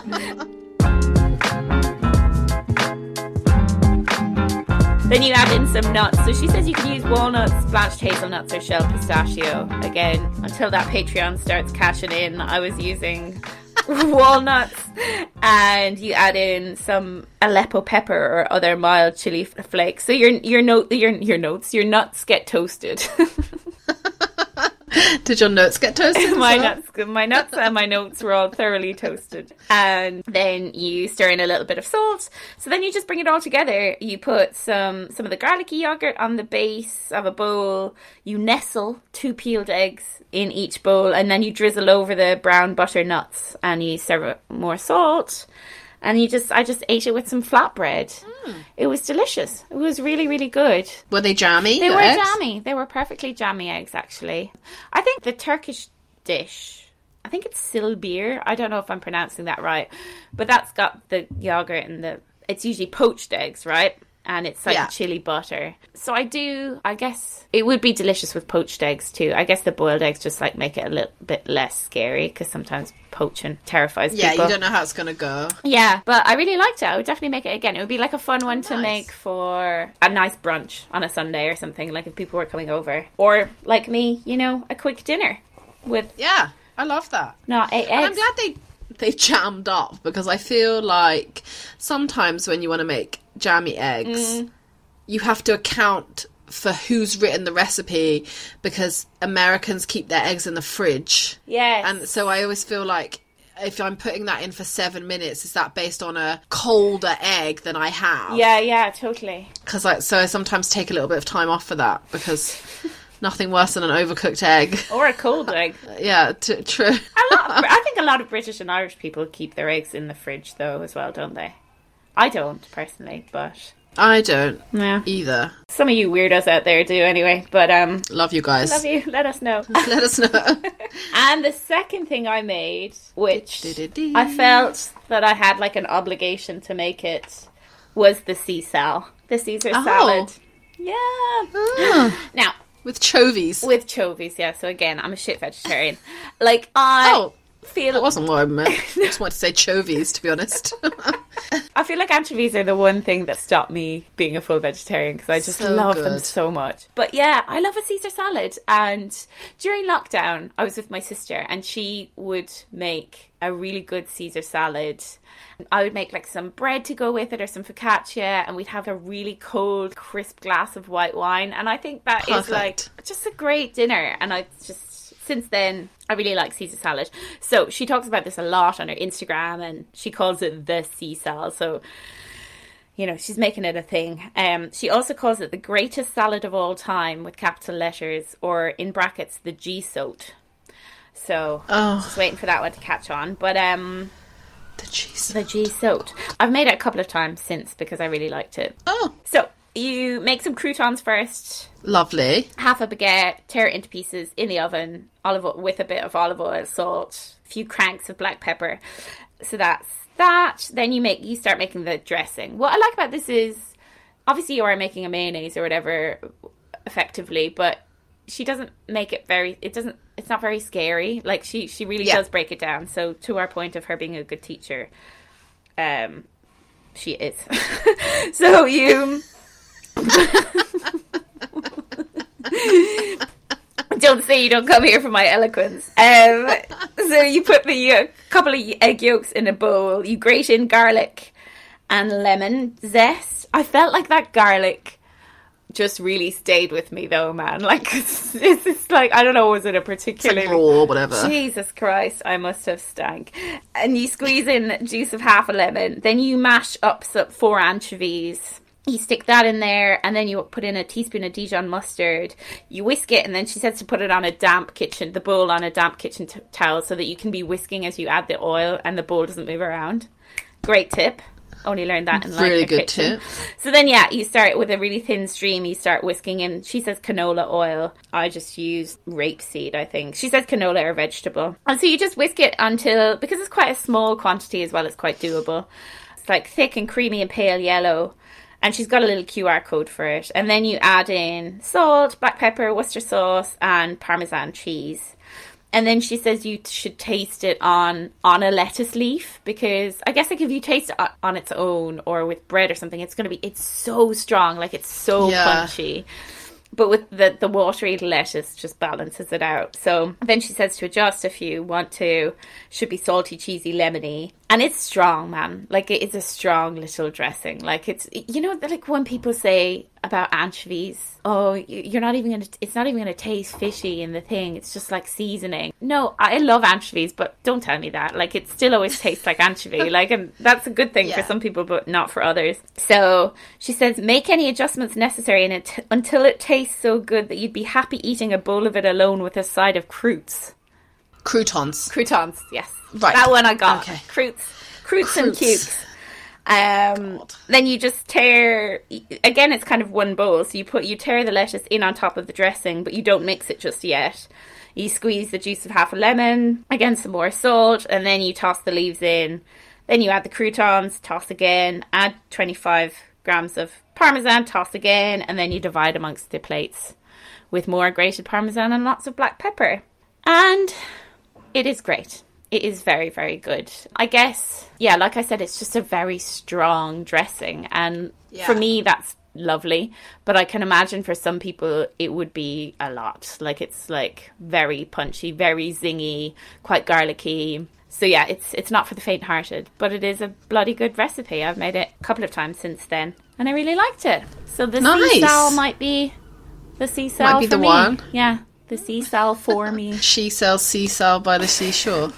Then you add in some nuts. So she says you can use walnuts, blanched hazelnuts, or shell pistachio. Again, until that Patreon starts cashing in, I was using walnuts. And you add in some Aleppo pepper or other mild chili f- flakes. So your your note your your notes your nuts get toasted. Did your notes get toasted? my nuts, my nuts and my notes were all thoroughly toasted. And then you stir in a little bit of salt. So then you just bring it all together. You put some some of the garlicky yogurt on the base of a bowl. You nestle two peeled eggs in each bowl, and then you drizzle over the brown butter nuts, and you serve it more salt. And you just, I just ate it with some flatbread. Mm. It was delicious. It was really, really good. Were they jammy? They were eggs? jammy. They were perfectly jammy eggs, actually. I think the Turkish dish, I think it's silbir. I don't know if I'm pronouncing that right. But that's got the yogurt and the, it's usually poached eggs, right? And it's like yeah. chili butter. So I do, I guess, it would be delicious with poached eggs too. I guess the boiled eggs just like make it a little bit less scary, because sometimes poaching terrifies yeah, people. Yeah, you don't know how it's going to go. Yeah, but I really liked it. I would definitely make it again. It would be like a fun one to nice. make for a nice brunch on a Sunday or something, like if people were coming over. Or, like me, you know, a quick dinner with... Yeah, I love that. Not eight eggs. And I'm glad they, they jammed up, because I feel like sometimes when you want to make jammy eggs, mm. you have to account for who's written the recipe, because Americans keep their eggs in the fridge. Yes. And so I always feel like if I'm putting that in for seven minutes, is that based on a colder egg than I have? Yeah, yeah, totally. Because I, so I sometimes take a little bit of time off for that, because nothing worse than an overcooked egg. Or a cold egg. Yeah, t- true. a lot of, I think a lot of British and Irish people keep their eggs in the fridge, though, as well, don't they? I don't, personally, but... I don't yeah. either. Some of you weirdos out there do, anyway, but... um, love you guys. Love you. Let us know. Let us know. And the second thing I made, which I felt that I had, like, an obligation to make it, was the Caesar. The Caesar oh. salad. Yeah. Oh. Now... With chovies. With chovies, yeah. So, again, I'm a shit vegetarian. Like, I... Oh. Feel... That wasn't what I meant. I just wanted to say chovies, to be honest. I feel like anchovies are the one thing that stopped me being a full vegetarian, because I just so love good. them so much. But yeah, I love a Caesar salad. And during lockdown, I was with my sister, and she would make a really good Caesar salad. I would make like some bread to go with it, or some focaccia, and we'd have a really cold, crisp glass of white wine. And I think that Perfect. is like just a great dinner. And I just... Since then, I really like Caesar salad. So she talks about this a lot on her Instagram, and she calls it the Caesar. So, you know, she's making it a thing. Um, she also calls it the greatest salad of all time, with capital letters, or in brackets, the G-sote. So, oh. just waiting for that one to catch on. But um, the G-sote. The G-sote. I've made it a couple of times since, because I really liked it. Oh. So you make some croutons first. Lovely. Half a baguette, tear it into pieces in the oven, olive oil, with a bit of olive oil, salt, a few cranks of black pepper. So that's that. Then you make you start making the dressing. What I like about this is, obviously you are making a mayonnaise or whatever effectively, but she doesn't make it very, it doesn't, it's not very scary. Like she, she really yeah. does break it down. So to our point of her being a good teacher, um, she is. So you... Don't say you don't come here for my eloquence. Um, so you put the uh, couple of egg yolks in a bowl. You grate in garlic and lemon zest. I felt like that garlic just really stayed with me, though, man. Like it's, it's, it's like I don't know, was it a particularly like raw or whatever? Jesus Christ, I must have stank. And you squeeze in juice of half a lemon. Then you mash up some, four anchovies. You stick that in there, and then you put in a teaspoon of Dijon mustard. You whisk it, and then she says to put it on a damp kitchen, the bowl on a damp kitchen t- towel, so that you can be whisking as you add the oil, and the bowl doesn't move around. Great tip. Only learned that in like really a good kitchen. tip. So then, yeah, you start with a really thin stream. You start whisking in. She says canola oil. I just use rapeseed, I think. She says canola or vegetable. And so you just whisk it until, because it's quite a small quantity as well, it's quite doable. It's like thick and creamy and pale yellow. And she's got a little Q R code for it. And then you add in salt, black pepper, Worcester sauce, and Parmesan cheese. And then she says you should taste it on, on a lettuce leaf, because I guess like if you taste it on its own or with bread or something, it's going to be, it's so strong, like it's so yeah. punchy. But with the, the watery lettuce just balances it out. So then she says to adjust if you want to. Should be salty, cheesy, lemony. And it's strong, man. Like, it's a strong little dressing. Like, it's, you know, like when people say about anchovies, oh, you're not even going to, it's not even going to taste fishy in the thing. It's just like seasoning. No, I love anchovies, but don't tell me that. Like, it still always tastes like anchovy. Like, and that's a good thing yeah. for some people, but not for others. So she says, make any adjustments necessary in it until it tastes so good that you'd be happy eating a bowl of it alone with a side of croûtes. Croutons. Croutons, yes. Right. That one I got. Okay. Croûtes. Croûtes and cukes. Um, then you just tear, again, it's kind of one bowl. So you put, you tear the lettuce in on top of the dressing, but you don't mix it just yet. You squeeze the juice of half a lemon, again, some more salt, and then you toss the leaves in. Then you add the croutons, toss again, add twenty-five grams of parmesan, toss again, and then you divide amongst the plates with more grated parmesan and lots of black pepper. And it is great. It is very, very good. I guess, yeah, like I said, it's just a very strong dressing. And yeah. for me, that's lovely. But I can imagine for some people, it would be a lot. Like, it's like very punchy, very zingy, quite garlicky. So yeah, it's it's not for the faint-hearted. But it is a bloody good recipe. I've made it a couple of times since then. And I really liked it. So the nice. Sisal might be the Sisal Might be for the me. one. Yeah, the Sisal for me. She sells Sisal by the seashore.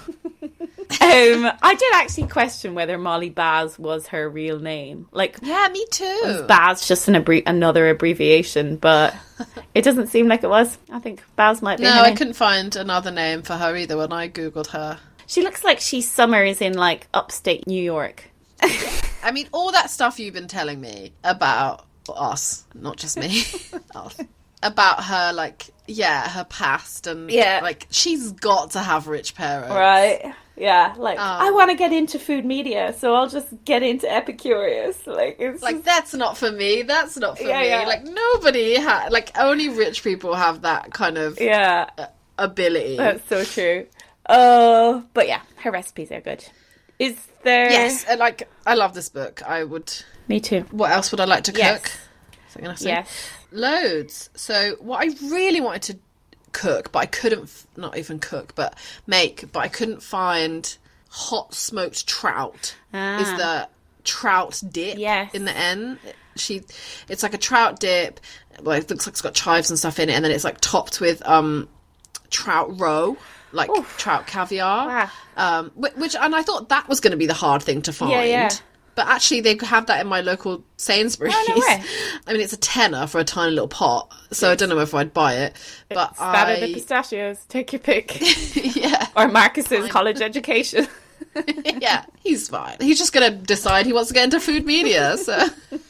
Um, I did actually question whether Molly Baz was her real name. Like, yeah, me too. Was Baz just an abbre- another abbreviation? But it doesn't seem like it was. I think Baz might be. No, her I name. couldn't find another name for her either when I googled her. She looks like she summers in like upstate New York. I mean, all that stuff you've been telling me about us, not just me, us, about her, like, yeah, her past and yeah, like she's got to have rich parents, right? Yeah, like, um, I want to get into food media, so I'll just get into Epicurious. Like, it's like just... that's not for me. That's not for yeah, me. Yeah. Like, nobody ha- like only rich people have that kind of yeah uh, ability. That's so true. Oh, uh, but yeah, her recipes are good. Is there? Yes, and like I love this book. I would. Me too. What else would I like to cook? Yes. Is that gonna say? Yes. Loads. So what I really wanted to cook, but I couldn't, f- not even cook, but make, but I couldn't find hot smoked trout. Ah. Is the trout dip yes. in the end. She, it's like a trout dip, well, it looks like it's got chives and stuff in it, and then it's like topped with um trout roe, like Oof. trout caviar. Wow. Um, which, which, and I thought that was going to be the hard thing to find. Yeah, yeah. But actually, they have that in my local Sainsbury's. Oh, no way. I mean, it's a tenner for a tiny little pot, so yes. I don't know if I'd buy it. But it's I... better than pistachios. Take your pick. yeah. Or Marcus's fine. college education. yeah, he's fine. He's just going to decide he wants to get into food media. So,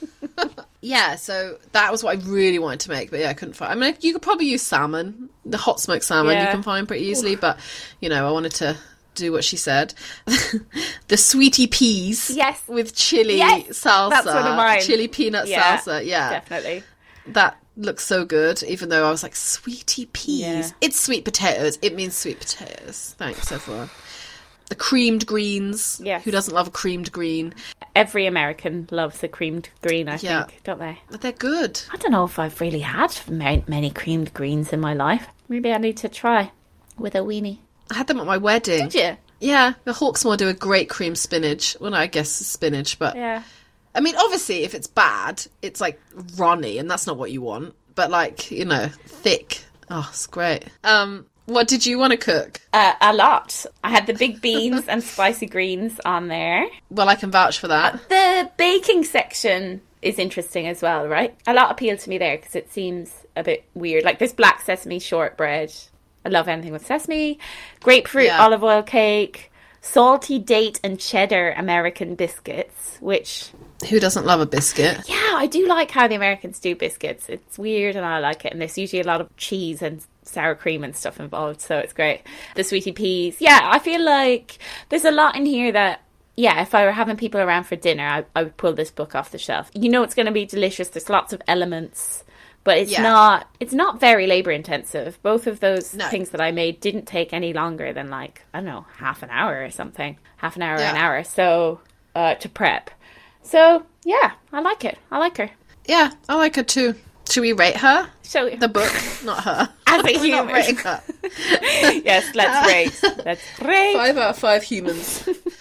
yeah. So that was what I really wanted to make, but yeah, I couldn't find. I mean, you could probably use salmon, the hot smoked salmon. Yeah. You can find pretty easily, Oof. But you know, I wanted to do what she said. The sweetie peas, yes, with chili yes, salsa, that's one of mine. Chili peanut yeah, salsa, yeah, definitely. That looks so good. Even though I was like, sweetie peas, yeah. It's sweet potatoes. It means sweet potatoes. Thanks, everyone. The creamed greens. Yes. Who doesn't love a creamed green? Every American loves a creamed green, I yeah. think, don't they? But they're good. I don't know if I've really had many creamed greens in my life. Maybe I need to try with a weenie. I had them at my wedding. Did you? Yeah. The Hawksmoor do a great cream spinach. Well, no, I guess it's spinach, but... Yeah. I mean, obviously, if it's bad, it's, like, runny, and that's not what you want. But, like, you know, thick. Oh, it's great. Um, what did you want to cook? Uh, a lot. I had the big beans and spicy greens on there. Well, I can vouch for that. Uh, the baking section is interesting as well, right? A lot appealed to me there, because it seems a bit weird. Like, there's black sesame shortbread. I love anything with sesame. Grapefruit yeah. olive oil cake. Salty date and cheddar American biscuits, which... Who doesn't love a biscuit? Yeah, I do like how the Americans do biscuits. It's weird and I like it. And there's usually a lot of cheese and sour cream and stuff involved, so it's great. The sweetie peas. Yeah, I feel like there's a lot in here that, yeah, if I were having people around for dinner, I, I would pull this book off the shelf. You know it's going to be delicious. There's lots of elements. But it's yeah. not it's not very labour intensive. Both of those no. things that I made didn't take any longer than, like, I don't know, half an hour or something. Half an hour yeah. or an hour so uh, to prep. So, yeah, I like it. I like her. Yeah, I like her too. Should we rate her? Shall we? The book, not her. As a human. Not rating her. Yes, let's rate. Let's rate. Five out of five humans.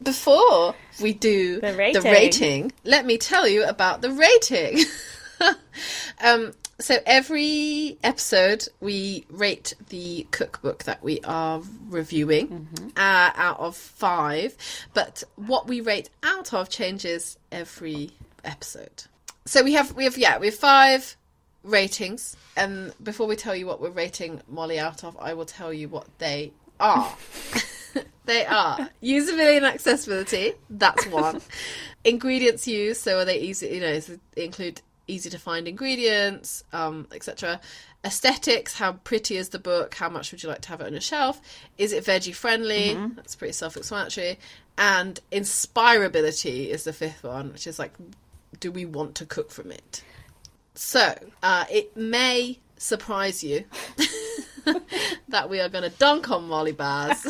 before we do The rating. the rating, let me tell you about the rating. um, so every episode we rate the cookbook that we are reviewing mm-hmm. uh, out of five, but what we rate out of changes every episode. So we have we have yeah we have five ratings, and before we tell you what we're rating Molly out of, I will tell you what they are. They are usability and accessibility. That's one. Ingredients used. So are they easy? You know, so they include easy to find ingredients, um, et cetera. Aesthetics. How pretty is the book? How much would you like to have it on your shelf? Is it veggie friendly? Mm-hmm. That's pretty self-explanatory. And inspirability is the fifth one, which is like, do we want to cook from it? So uh, it may surprise you that we are going to dunk on Molly Baz.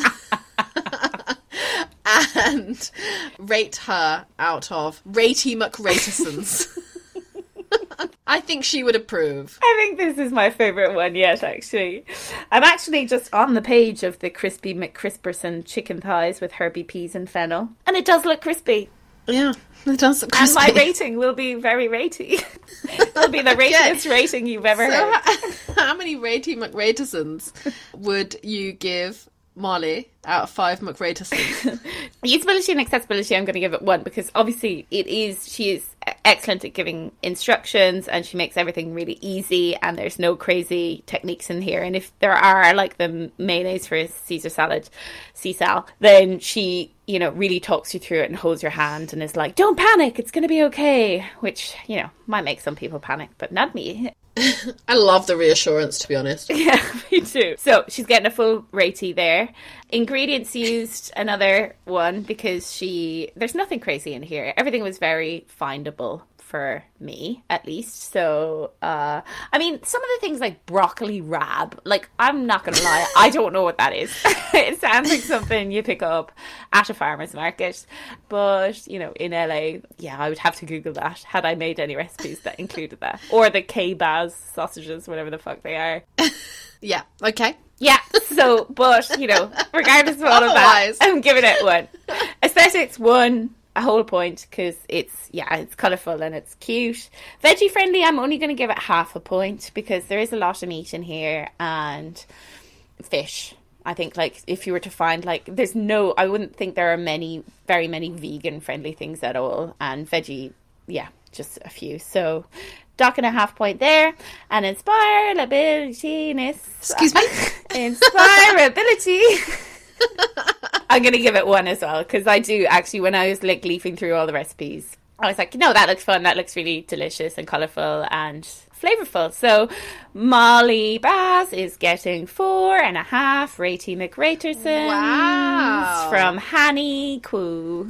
And rate her out of Ratey McRatersons. I think she would approve. I think this is my favourite one yet, actually. I'm actually just on the page of the Crispy McCrisperson chicken thighs with Herbie peas and fennel. And it does look crispy. Yeah, it does look crispy. And my rating will be very ratey. It'll be the ratiest rating you've ever so heard. How, how many Ratey McRatersons would you give Molly out of five McRatersons? Usability and accessibility, I'm going to give it one, because obviously it is, she is excellent at giving instructions and she makes everything really easy and there's no crazy techniques in here. And if there are, like the mayonnaise for Caesar salad, Caesar, then she, you know, really talks you through it and holds your hand and is like, don't panic, it's going to be okay, which, you know, might make some people panic, but not me. I love the reassurance, to be honest. Yeah, me too. So she's getting a full ratey there. Ingredients used, another one, because she, there's nothing crazy in here. Everything was very findable for me, at least. So, uh, I mean, some of the things like broccoli rab, like, I'm not going to lie, I don't know what that is. It sounds like something you pick up at a farmer's market. But, you know, in L A, yeah, I would have to Google that had I made any recipes that included that. Or the K-Baz sausages, whatever the fuck they are. Yeah, okay. Yeah, so, but, you know, regardless of all of that, I'm giving it one. Aesthetics, one. A whole point, because it's, yeah, it's colourful and it's cute. Veggie friendly, I'm only going to give it half a point because there is a lot of meat in here and fish. I think, like, if you were to find, like, there's no, I wouldn't think there are many, very many vegan friendly things at all. And veggie, yeah, just a few. So, dock and a half point there. And inspirability. Excuse me? Inspirability. I'm going to give it one as well, because I do actually, when I was like leafing through all the recipes, I was like, no, that looks fun, that looks really delicious and colourful and flavourful. So Molly Baz is getting four and a half Ratey McRatersons. Wow. From Hanny Quoo.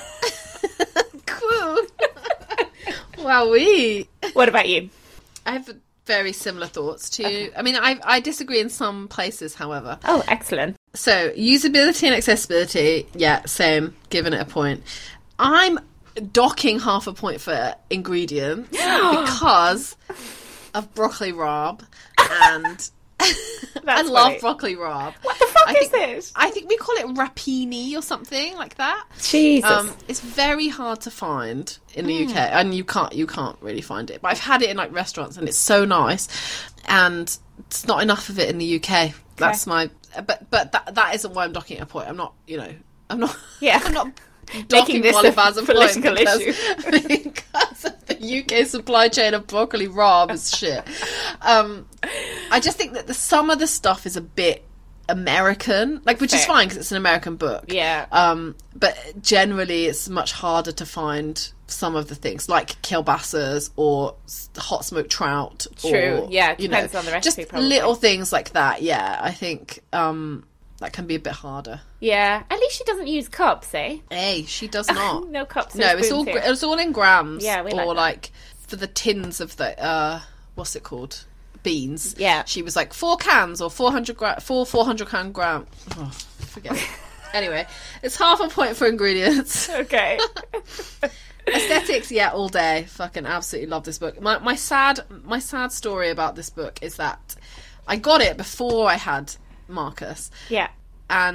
Quoo. Wowee. What about you? I have very similar thoughts to you. Okay. I mean, I I disagree in some places, however. Oh, excellent. So, usability and accessibility, yeah, same, giving it a point. I'm docking half a point for ingredients because of broccoli rabe, and I love funny. broccoli rabe. What the fuck I is think, it? I think we call it rapini or something like that. Jesus. Um, it's very hard to find in the mm. U K, and you can't you can't really find it. But I've had it in like restaurants, and it's so nice, and it's not enough of it in the U K. Okay. That's my. But but that that isn't why I'm docking a point. I'm not. You know. I'm not. Yeah. I'm not. Making this a political because, issue because of the U K supply chain of broccoli rabe is shit. Um, I just think that the, some of the stuff is a bit American, like, which Fair. is fine because it's an American book. Yeah. Um, but generally, it's much harder to find some of the things like kielbasa's or hot smoked trout. True. Or, yeah. It you depends know, on the recipe. Just probably. little things like that. Yeah, I think. Um, That can be a bit harder. Yeah, at least she doesn't use cups, eh? Hey, she does not. No cups. No, it's all here. it's all in grams. Yeah, we like or that. like for the tins of the uh, what's it called? Beans. Yeah, she was like four cans or four hundred gra- four four hundred gram gram. Oh, forget it. Anyway, it's half a point for ingredients. Okay. Aesthetics, yeah, all day. Fucking absolutely love this book. My my sad my sad story about this book is that I got it before I had Marcus. Yeah. And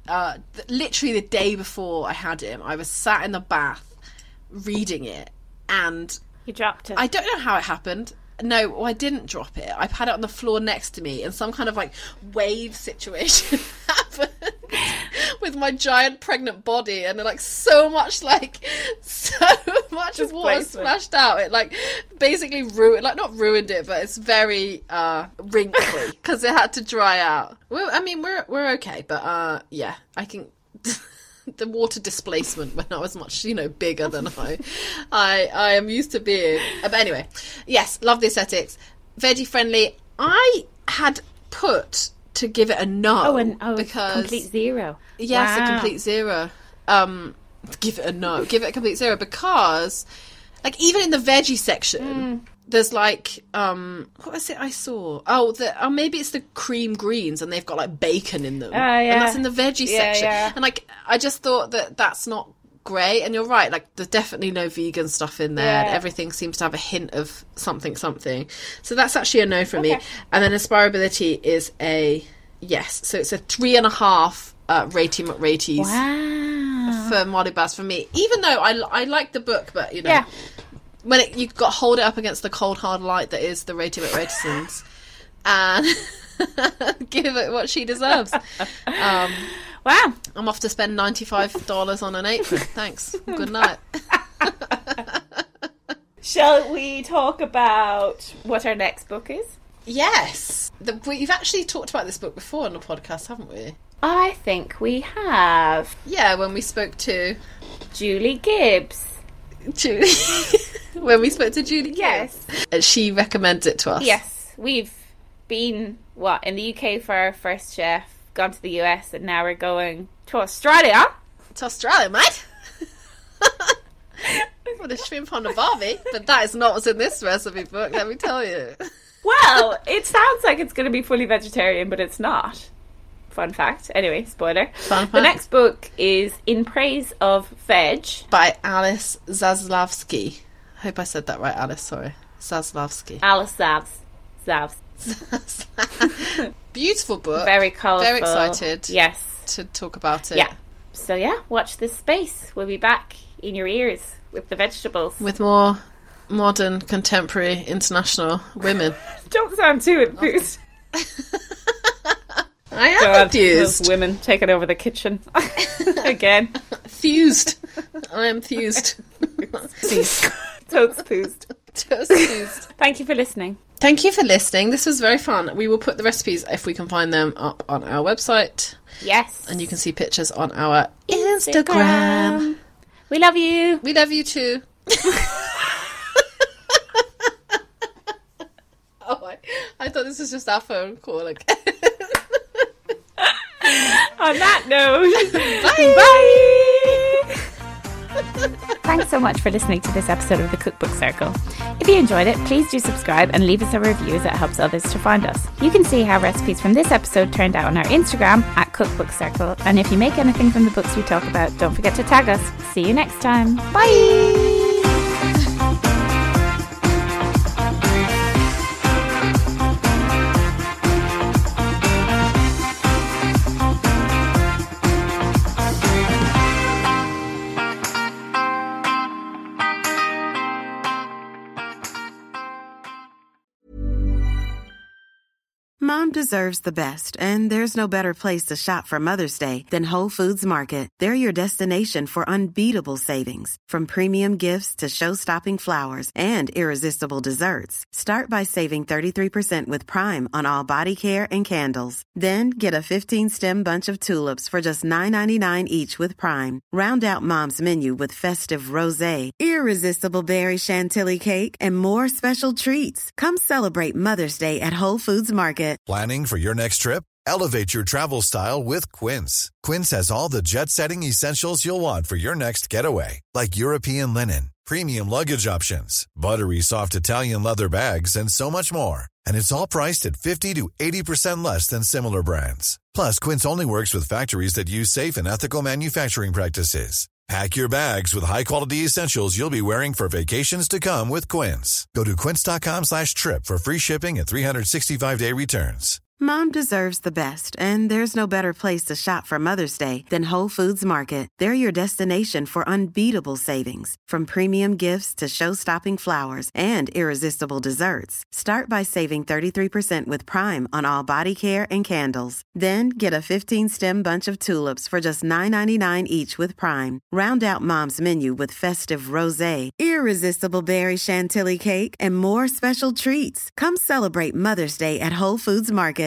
Uh, th- literally the day before I had him, I was sat in the bath reading it, and You dropped it. I don't know how it happened. No, well, I didn't drop it. I've had it on the floor next to me, and some kind of like wave situation happened with my giant pregnant body, and like so much like so much water splashed out. It like basically ruined, like not ruined it, but it's very uh wrinkly because it had to dry out. Well, I mean we're we're okay, but uh yeah, I can. The water displacement when I was much, you know, bigger than I, I, I am used to being. But anyway, yes, love the aesthetics, veggie friendly. I had put to give it a no. Oh, and oh, because complete zero. Yes, Wow. a complete zero. Um, give it a no. Give it a complete zero because, like, even in the veggie section. Mm. There's like, um, what was it I saw? Oh, the, oh, maybe it's the cream greens and they've got like bacon in them. Oh, yeah. And that's in the veggie Yeah, section. yeah. And like, I just thought that that's not great. And you're right, like, there's definitely no vegan stuff in there. Yeah. And everything seems to have a hint of something, something. So that's actually a no for me. Okay. And then aspirability is a yes. So it's a three and a half uh, Ratey McRaties Wow. for Molly Bass for me. Even though I, I like the book, but, you know. Yeah. When it, you've got to hold it up against the cold hard light that is the Ratey McRatisons and give it what she deserves. Um, Wow. I'm off to spend ninety-five dollars on an apron. Thanks. Good night. Shall we talk about what our next book is? Yes. The, we've actually talked about this book before on the podcast, haven't we? I think we have. Yeah, when we spoke to Julie Gibbs. Julie. when we spoke to Julie. Yes. Gibbs. And she recommends it to us. Yes. We've been, what, in the U K for our first chef, gone to the U S, and now we're going to Australia. To Australia, mate. With a shrimp on a barbie. But that is not what's in this recipe book, let me tell you. Well, it sounds like it's going to be fully vegetarian, but it's not. Fun fact. Anyway, spoiler. Fun The fact. next book is In Praise of Veg. By Alice Zaslavsky. I hope I said that right, Alice. Sorry. Zaslavsky. Alice Zavs. Zavs. Beautiful book. Very colourful. Very excited Yes. to talk about it. Yeah. So yeah, watch this space. We'll be back in your ears with the vegetables. With more modern, contemporary, international women. Don't sound too enthused. I am God, enthused. those women taking over the kitchen again. Enthused. I am enthused. Totes poozed. Just enthused. Thank you for listening. Thank you for listening. This was very fun. We will put the recipes, if we can find them, up on our website. Yes. And you can see pictures on our Instagram. We love you. We love you too. Oh, I, I thought this was just our phone call. Like. On that note, Bye. bye. Thanks so much for listening to this episode of the Cookbook Circle. If you enjoyed it, please do subscribe and leave us a review as it helps others to find us. You can see how recipes from this episode turned out on our Instagram at Cookbook Circle. And if you make anything from the books we talk about, don't forget to tag us. See you next time. Bye. Mom deserves the best, and there's no better place to shop for Mother's Day than Whole Foods Market. They're your destination for unbeatable savings, from premium gifts to show-stopping flowers and irresistible desserts. Start by saving thirty-three percent with Prime on all body care and candles. Then get a fifteen-stem bunch of tulips for just nine ninety-nine each with Prime. Round out Mom's menu with festive rosé, irresistible berry chantilly cake, and more special treats. Come celebrate Mother's Day at Whole Foods Market. Planning for your next trip? Elevate your travel style with Quince. Quince has all the jet-setting essentials you'll want for your next getaway, like European linen, premium luggage options, buttery soft Italian leather bags, and so much more. And it's all priced at fifty to eighty percent less than similar brands. Plus, Quince only works with factories that use safe and ethical manufacturing practices. Pack your bags with high-quality essentials you'll be wearing for vacations to come with Quince. Go to quince.com slash trip for free shipping and three sixty-five day returns. Mom deserves the best, and there's no better place to shop for Mother's Day than Whole Foods Market. They're your destination for unbeatable savings, from premium gifts to show-stopping flowers and irresistible desserts. Start by saving thirty-three percent with Prime on all body care and candles. Then get a fifteen-stem bunch of tulips for just nine ninety-nine each with Prime. Round out Mom's menu with festive rosé, irresistible berry chantilly cake, and more special treats. Come celebrate Mother's Day at Whole Foods Market.